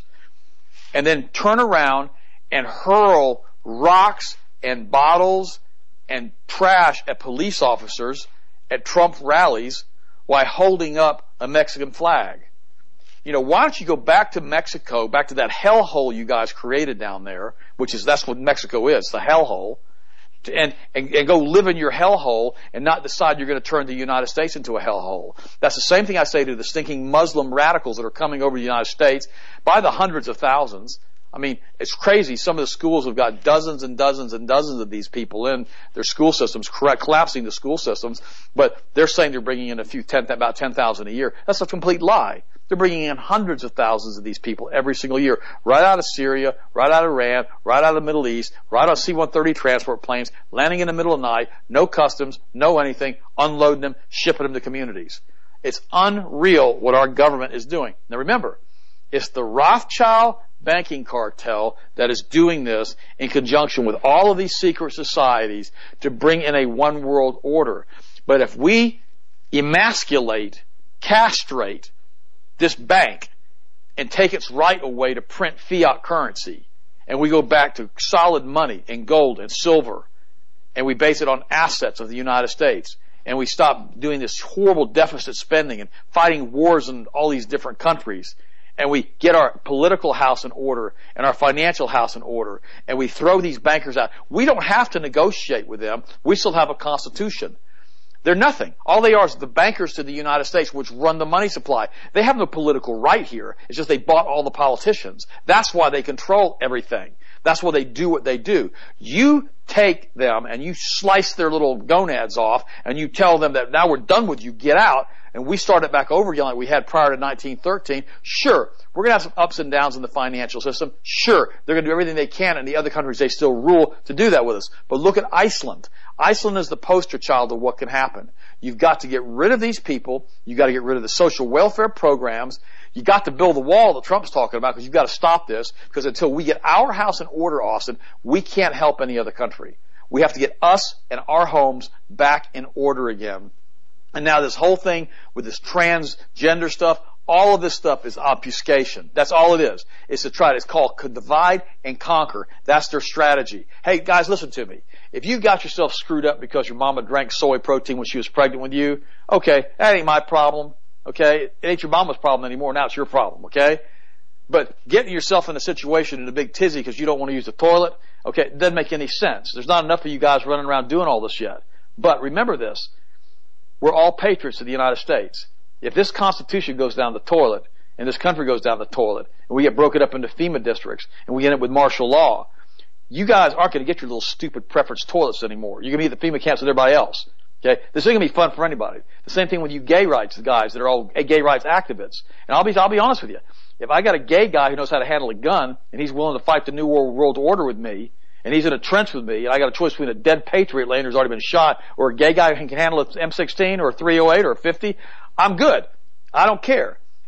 and then turn around and hurl rocks and bottles and trash at police officers at Trump rallies while holding up a Mexican flag? You know, why don't you go back to Mexico, back to that hellhole you guys created down there, which is, that's what Mexico is, the hellhole, and, and, and go live in your hellhole and not decide you're going to turn the United States into a hellhole. That's the same thing I say to the stinking Muslim radicals that are coming over to the United States by the hundreds of thousands. I mean, it's crazy. Some of the schools have got dozens and dozens and dozens of these people in their school systems, correct, collapsing the school systems, but they're saying they're bringing in a few, ten, about ten thousand a year. That's a complete lie. They're bringing in hundreds of thousands of these people every single year, right out of Syria, right out of Iran, right out of the Middle East, right on C one thirty transport planes, landing in the middle of the night, no customs, no anything, unloading them, shipping them to communities. It's unreal what our government is doing. Now remember, it's the Rothschild banking cartel that is doing this in conjunction with all of these secret societies to bring in a one world order. But if we emasculate, castrate this bank and take its right away to print fiat currency, and we go back to solid money and gold and silver, and we base it on assets of the United States, and we stop doing this horrible deficit spending and fighting wars in all these different countries, and we get our political house in order and our financial house in order, and we throw these bankers out. We don't have to negotiate with them. We still have a constitution. They're nothing. All they are is the bankers to the United States, which run the money supply. They have no political right here. It's just they bought all the politicians. That's why they control everything. That's why they do what they do. You take them and you slice their little gonads off and you tell them that now we're done with you, get out, and we start it back over again like we had prior to nineteen thirteen. Sure, we're going to have some ups and downs in the financial system. Sure, they're going to do everything they can in the other countries they still rule to do that with us. But look at Iceland. Iceland is the poster child of what can happen. You've got to get rid of these people. You've got to get rid of the social welfare programs. You've got to build the wall that Trump's talking about because you've got to stop this, because until we get our house in order, Austin, we can't help any other country. We have to get us and our homes back in order again. And now this whole thing with this transgender stuff, all of this stuff is obfuscation. That's all it is. It's to try to, it's called divide and conquer. That's their strategy. Hey guys, listen to me. If you got yourself screwed up because your mama drank soy protein when she was pregnant with you, okay, that ain't my problem. Okay? It ain't your mama's problem anymore. Now it's your problem. Okay? But getting yourself in a situation in a big tizzy because you don't want to use the toilet, okay, it doesn't make any sense. There's not enough of you guys running around doing all this yet. But remember this. We're all patriots of the United States. If this Constitution goes down the toilet, and this country goes down the toilet, and we get broken up into FEMA districts, and we end up with martial law, you guys aren't going to get your little stupid preference toilets anymore. You're going to be at the FEMA camps with everybody else. Okay? This isn't going to be fun for anybody. The same thing with you gay rights guys that are all gay rights activists. And I'll be, I'll be honest with you. If I got a gay guy who knows how to handle a gun, and he's willing to fight the New World Order with me, and he's in a trench with me, and I got a choice between a dead patriot laying who's already been shot, or a gay guy who can handle an M sixteen, or a three oh eight, or a fifty, I'm good. I don't care.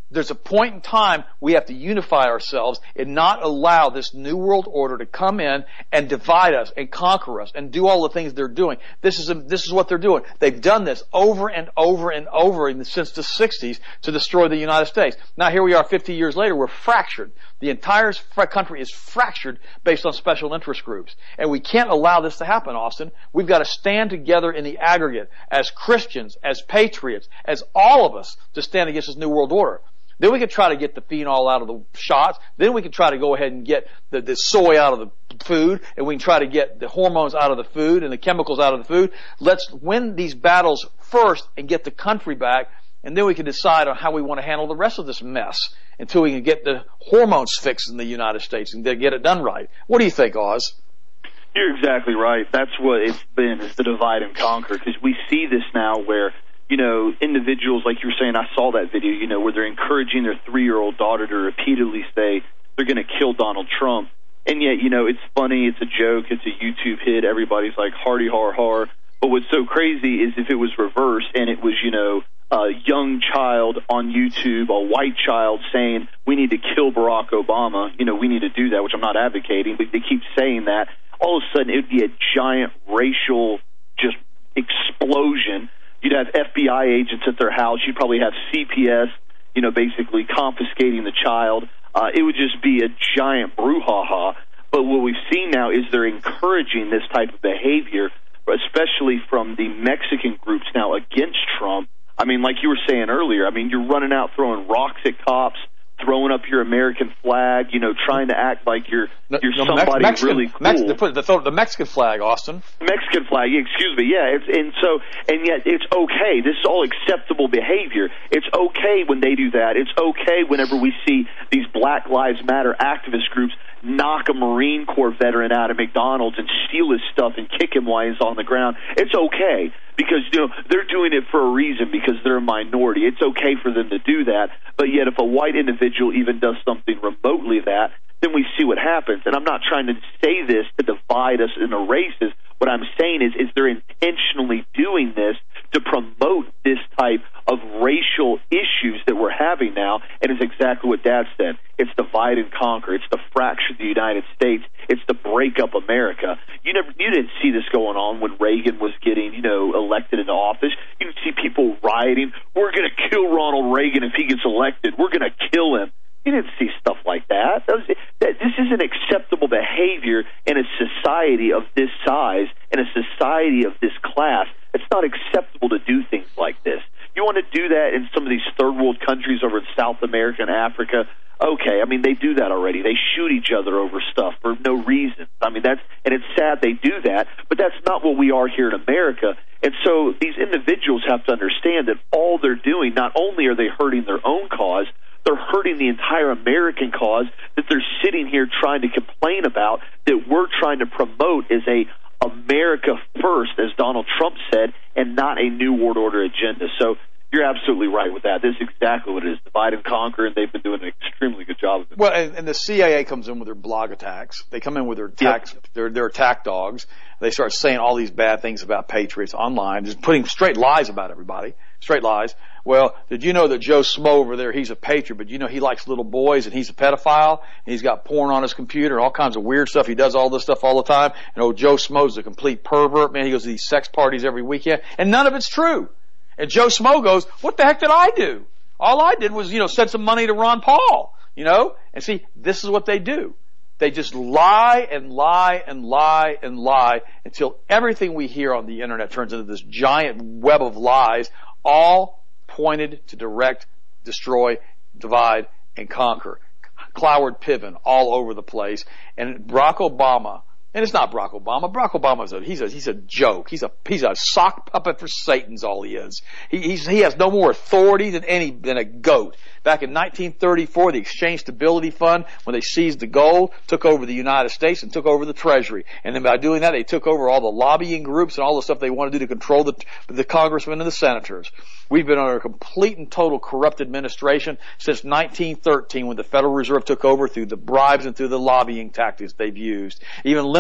there's a point in time we have to unify ourselves and not allow this new world order to come in and divide us and conquer us and do all the things they're doing. This is a, this is what they're doing. They've done this over and over and over in the, since the sixties to destroy the United States. Now here we are fifty years later, we're fractured. The entire country is fractured based on special interest groups. And we can't allow this to happen, Austin. We've got to stand together in the aggregate as Christians, as patriots, as all of us to stand against this new world order. Then we can try to get the phenol out of the shots. Then we can try to go ahead and get the, the soy out of the food. And we can try to get the hormones out of the food and the chemicals out of the food. Let's win these battles first and get the country back. And then we can decide on how we want to handle the rest of this mess until we can get the hormones fixed in the United States and get it done right. What do you think, Oz? You're exactly right. That's what it's been, is the divide and conquer. Because we see this now where, you know, individuals, like you were saying, I saw that video, you know, where they're encouraging their three-year-old daughter to repeatedly say they're going to kill Donald Trump. And yet, you know, it's funny, it's a joke, it's a YouTube hit, everybody's like, hardy har har. But what's so crazy is if it was reversed and it was, you know, a young child on YouTube, a white child saying, we need to kill Barack Obama, you know, we need to do that, which I'm not advocating, but they keep saying that, all of a sudden it would be a giant racial just explosion. You'd have F B I agents at their house. You'd probably have C P S, you know, basically confiscating the child. Uh, it would just be a giant brouhaha. But what we've seen now is they're encouraging this type of behavior, especially from the Mexican groups now against Trump. I mean, like you were saying earlier, I mean, you're running out throwing rocks at cops, throwing up your American flag, you know, trying to act like you're you're no, somebody Mexican, really cool. Mex- the, the, the Mexican flag, Austin. Mexican flag, excuse me, yeah. It's, and so, and yet it's okay. This is all acceptable behavior. It's okay when they do that. It's okay whenever we see these Black Lives Matter activist groups knock a Marine Corps veteran out of McDonald's and steal his stuff and kick him while he's on the ground. It's okay. Because, you know, they're doing it for a reason, because they're a minority. It's okay for them to do that, but yet if a white individual even does something remotely that, then we see what happens. And I'm not trying to say this to divide us into races. What I'm saying is, is they're intentionally doing this to promote this type of racial issues that we're having now, and it's exactly what Dad said. It's divide and conquer. It's to fracture the United States. It's to break up America. You never, you didn't see this going on when Reagan was getting, you know, elected into office. You didn't see people rioting. We're going to kill Ronald Reagan if he gets elected. We're going to kill him. You didn't see stuff like that. That, was, that. This isn't acceptable behavior in a society of this size, in a society of this class. It's not acceptable to do things like this. You want to do that in some of these third world countries over in South America and Africa? Okay, I mean, they do that already. They shoot each other over stuff for no reason. I mean, that's, and it's sad they do that, but that's not what we are here in America. And so these individuals have to understand that all they're doing, not only are they hurting their own cause, they're hurting the entire American cause that they're sitting here trying to complain about, that we're trying to promote as a America first, as Donald Trump said, and not a New World Order agenda. So you're absolutely right with that. This is exactly what it is, divide and conquer, and they've been doing an extremely good job of it. Well, and, and the C I A comes in with their blog attacks. They come in with their attacks, yep. their, their attack dogs. They start saying all these bad things about patriots online, just putting straight lies about everybody, straight lies. Well, did you know that Joe Smo over there, he's a patriot, but you know he likes little boys and he's a pedophile and he's got porn on his computer and all kinds of weird stuff. He does all this stuff all the time. And oh, Joe Smo's a complete pervert, man. He goes to these sex parties every weekend, and none of it's true. And Joe Smo goes, what the heck did I do? All I did was, you know, send some money to Ron Paul, you know? And see, this is what they do. They just lie and lie and lie and lie until everything we hear on the internet turns into this giant web of lies, all pointed to direct, destroy, divide, and conquer. Cloward Piven all over the place. And Barack Obama, and it's not Barack Obama. Barack Obama's a, he's a, he's a joke. He's a, he's a sock puppet for Satan's all he is. He, he's, he has no more authority than any, than a goat. Back in nineteen thirty-four, the Exchange Stability Fund, when they seized the gold, took over the United States and took over the Treasury. And then by doing that, they took over all the lobbying groups and all the stuff they want to do to control the, the congressmen and the senators. We've been under a complete and total corrupt administration since nineteen thirteen, when the Federal Reserve took over through the bribes and through the lobbying tactics they've used. Even Lim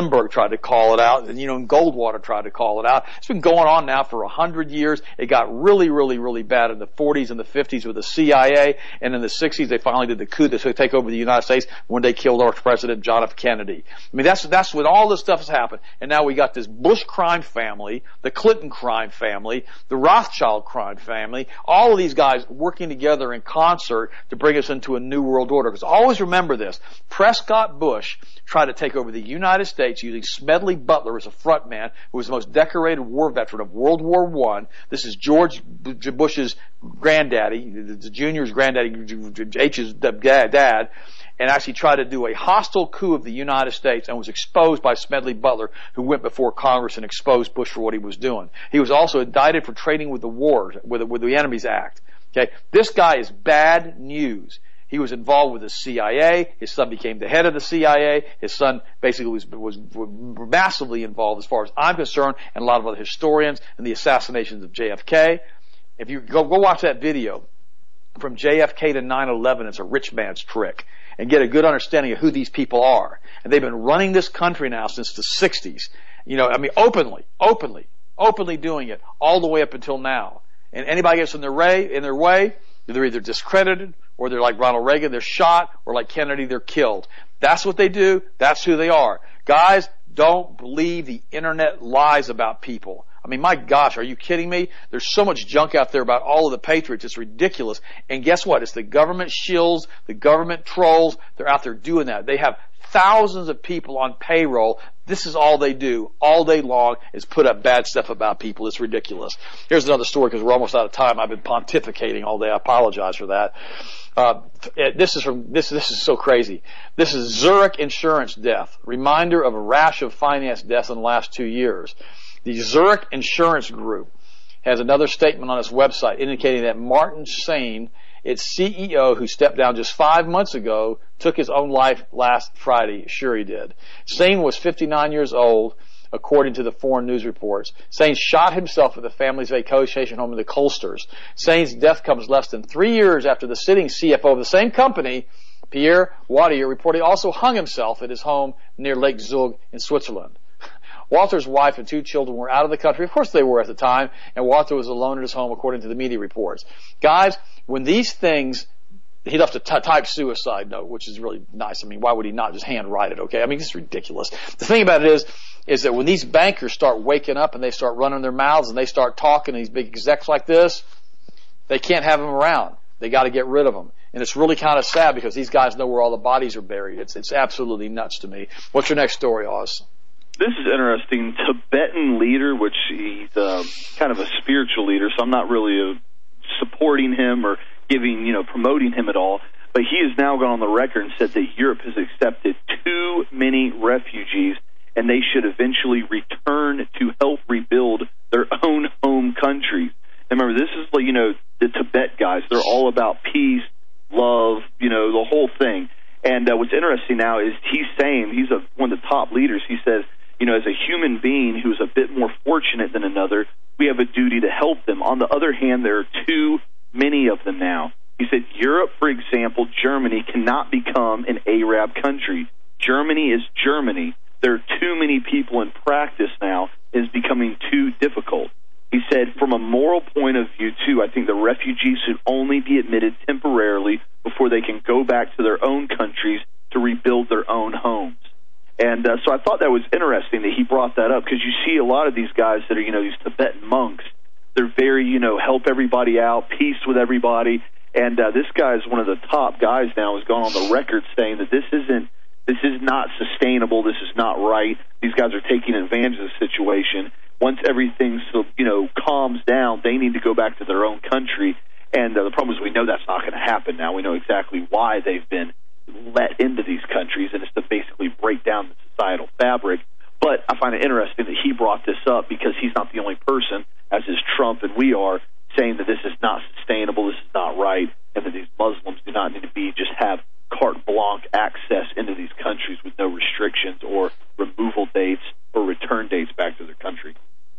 Bloomberg tried to call it out, and, you know, and Goldwater tried to call it out. It's been going on now for a hundred years. It got really, really, really bad in the forties and the fifties with the C I A, and in the sixties they finally did the coup to take over the United States when they killed our President John F. Kennedy. I mean, that's that's when all this stuff has happened. And now we got this Bush crime family, the Clinton crime family, the Rothschild crime family, all of these guys working together in concert to bring us into a new world order. Because always remember this, Prescott Bush tried to take over the United States using Smedley Butler as a front man, who was the most decorated war veteran of World War One. This is George Bush's granddaddy, the junior's granddaddy, H's dad, and actually tried to do a hostile coup of the United States and was exposed by Smedley Butler, who went before Congress and exposed Bush for what he was doing. He was also indicted for trading with the wars, with the, with the Enemies Act. Okay, this guy is bad news. He was involved with the C I A. His son became the head of the C I A. His son basically was, was massively involved, as far as I'm concerned, and a lot of other historians, in the assassinations of J F K. If you go, go watch that video from J F K to nine eleven, it's a rich man's trick, and get a good understanding of who these people are. And they've been running this country now since the sixties. You know, I mean, openly, openly, openly doing it all the way up until now. And anybody gets in their way, in their way, they're either discredited, or they're like Ronald Reagan, they're shot, or like Kennedy, they're killed. That's what they do. That's who they are. Guys, don't believe the internet lies about people. I mean, my gosh, are you kidding me? There's so much junk out there about all of the patriots. It's ridiculous. And guess what? It's the government shills, the government trolls. They're out there doing that. They have thousands of people on payroll. This is all they do all day long, is put up bad stuff about people. It's ridiculous. Here's another story, because we're almost out of time. I've been pontificating all day. I apologize for that. Uh, this is from, this, this is so crazy. This is Zurich Insurance death. Reminder of a rash of finance deaths in the last two years. The Zurich Insurance Group has another statement on its website indicating that Martin Sain, its C E O, who stepped down just five months ago, took his own life last Friday. Sure he did. Sain was fifty-nine years old, according to the foreign news reports. Sain shot himself at the family's vacation home in the Colsters. Sain's death comes less than three years after the sitting C F O of the same company, Pierre Wautier, reportedly also hung himself at his home near Lake Zug in Switzerland. Walter's wife and two children were out of the country. Of course they were at the time, and Walter was alone at his home, according to the media reports. Guys, when these things, he left a t- type suicide note, which is really nice. I mean, why would he not just handwrite it, okay? I mean, it's ridiculous. The thing about it is, is that when these bankers start waking up and they start running their mouths and they start talking to these big execs like this, they can't have them around. They got to get rid of them. And it's really kind of sad, because these guys know where all the bodies are buried. It's, it's absolutely nuts to me. What's your next story, Oz? This is interesting. Tibetan leader, which he's uh, kind of a spiritual leader, so I'm not really uh, supporting him or giving, you know, promoting him at all. But he has now gone on the record and said that Europe has accepted too many refugees, and they should eventually return to help rebuild their own home countries. And remember, this is, you know, the Tibet guys. They're all about peace, love, you know, the whole thing. And uh, what's interesting now is he's saying, he's a, one of the top leaders, he says, you know, as a human being who's a bit more fortunate than another, we have a duty to help them. On the other hand, there are too many of them now. He said Europe, for example, Germany, cannot become an Arab country. Germany is Germany. There are too many people in practice now. It is becoming too difficult. He said, from a moral point of view, too, I think the refugees should only be admitted temporarily before they can go back to their own countries to rebuild their own homes. And uh, so I thought that was interesting that he brought that up, because you see a lot of these guys that are, you know, these Tibetan monks. They're very, you know, help everybody out, peace with everybody. And uh, this guy is one of the top guys now, has gone on the record saying that this isn't, this is not sustainable, this is not right. These guys are taking advantage of the situation. Once everything, you know, calms down, they need to go back to their own country. And uh, the problem is, we know that's not going to happen now. We know exactly why they've been let into these countries, and it's to basically break down the societal fabric. But I find it interesting that he brought this up, because he's not the only person, as is Trump and we are, saying that this is not sustainable, this is not right, and that these Muslims do not need to be just have carte blanche access into these countries with no restrictions or removal dates or return dates back to their country.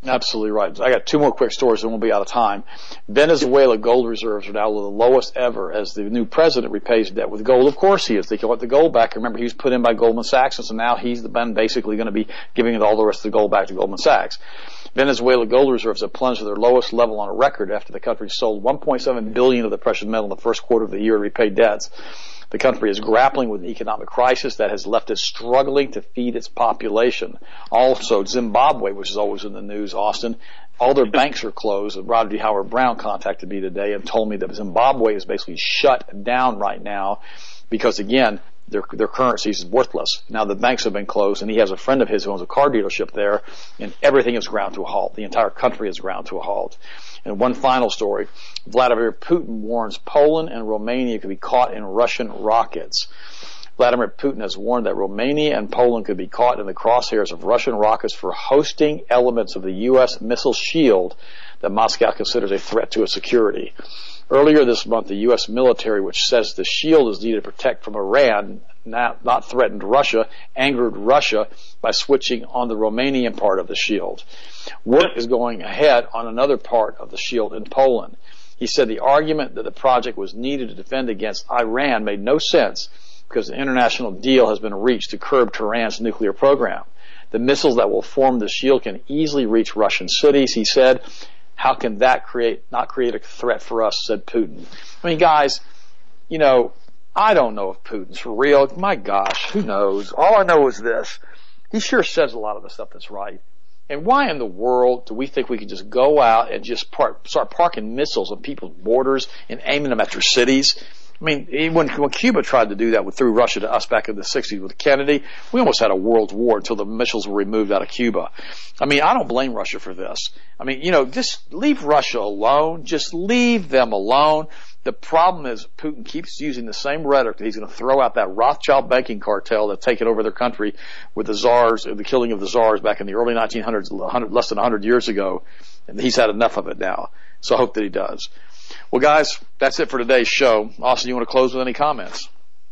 Absolutely right. I got two more quick stories and we'll be out of time. Venezuela gold reserves are now the lowest ever as the new president repays debt with gold. Of course he is. They can want the gold back. Remember, he was put in by Goldman Sachs, and so now he's the man basically going to be giving all the rest of the gold back to Goldman Sachs. Venezuela gold reserves have plunged to their lowest level on a record after the country sold one point seven billion dollars of the precious metal in the first quarter of the year to repay debts. The country is grappling with an economic crisis that has left it struggling to feed its population. Also, Zimbabwe, which is always in the news, Austin, all their banks are closed. And Rodney Howard Brown contacted me today and told me that Zimbabwe is basically shut down right now because, again, their their currency is worthless. Now the banks have been closed, and he has a friend of his who owns a car dealership there, and everything is ground to a halt. The entire country is ground to a halt. And one final story, Vladimir Putin warns Poland and Romania could be caught in Russian rockets. Vladimir Putin has warned that Romania and Poland could be caught in the crosshairs of Russian rockets for hosting elements of the U S missile shield that Moscow considers a threat to its security. Earlier this month, the U S military, which says the shield is needed to protect from Iran, not, not threatened Russia, angered Russia by switching on the Romanian part of the shield. Work is going ahead on another part of the shield in Poland. He said the argument that the project was needed to defend against Iran made no sense because an international deal has been reached to curb Tehran's nuclear program. The missiles that will form the shield can easily reach Russian cities, he said. How can that create not create a threat for us, said Putin. I mean, guys, you know, I don't know if Putin's for real. My gosh, who knows? All I know is this. He sure says a lot of the stuff that's right. And why in the world do we think we can just go out and just park, start parking missiles on people's borders and aiming them at their cities? I mean, when, when Cuba tried to do that with, through Russia to us back in the sixties with Kennedy, we almost had a world war until the missiles were removed out of Cuba. I mean, I don't blame Russia for this. I mean, you know, just leave Russia alone. Just leave them alone. The problem is Putin keeps using the same rhetoric that he's going to throw out that Rothschild banking cartel that's taken over their country with the czars, the killing of the czars back in the early nineteen hundreds, less than one hundred years ago. And he's had enough of it now. So I hope that he does. Well, guys, that's it for today's show. Austin, you want to close with any comments?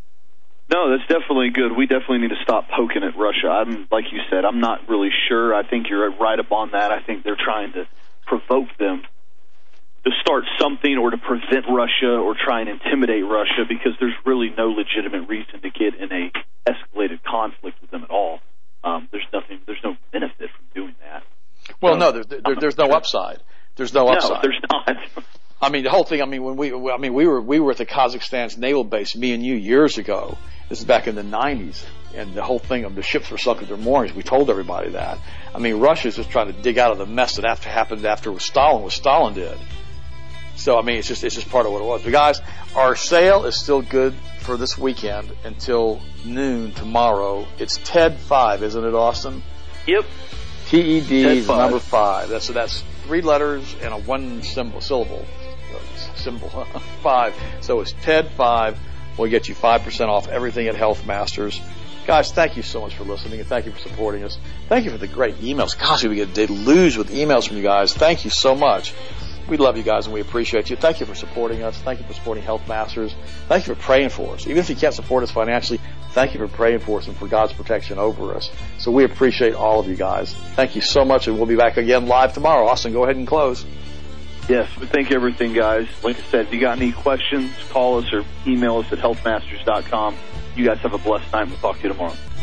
No, that's definitely good. We definitely need to stop poking at Russia. I'm, like you said, I'm not really sure. I think you're right upon that. I think they're trying to provoke them to start something or to prevent Russia or try and intimidate Russia because there's really no legitimate reason to get in a escalated conflict with them at all. Um, there's nothing. There's no benefit from doing that. Well, so, no, there's, there, there's no upside. There's no upside. No, there's not. I mean, the whole thing. I mean, when we, I mean, we were we were at the Kazakhstan's naval base, me and you, years ago. This is back in the nineties, and the whole thing of the ships were sunk at their moorings. We told everybody that. I mean, Russia's just trying to dig out of the mess that after happened after what Stalin, what Stalin did. So I mean, it's just it's just part of what it was. But guys, our sale is still good for this weekend until noon tomorrow. It's T E D five, isn't it, Austin? Yep. T E D is number five. That's so that's three letters and a one symbol syllable. Symbol five. So it's T E D five. We'll get you five percent off everything at Health Masters. Guys, thank you so much for listening, and thank you for supporting us. Thank you for the great emails. Gosh, we get a deluge with emails from you guys. Thank you so much. We love you guys, and we appreciate you. Thank you for supporting us. Thank you for supporting Health Masters. Thank you for praying for us. Even if you can't support us financially, thank you for praying for us and for God's protection over us. So we appreciate all of you guys. Thank you so much, and we'll be back again live tomorrow. Austin, go ahead and close. Yes, we thank everything, guys. Like I said, if you got any questions, call us or email us at health masters dot com. You guys have a blessed night. We'll talk to you tomorrow.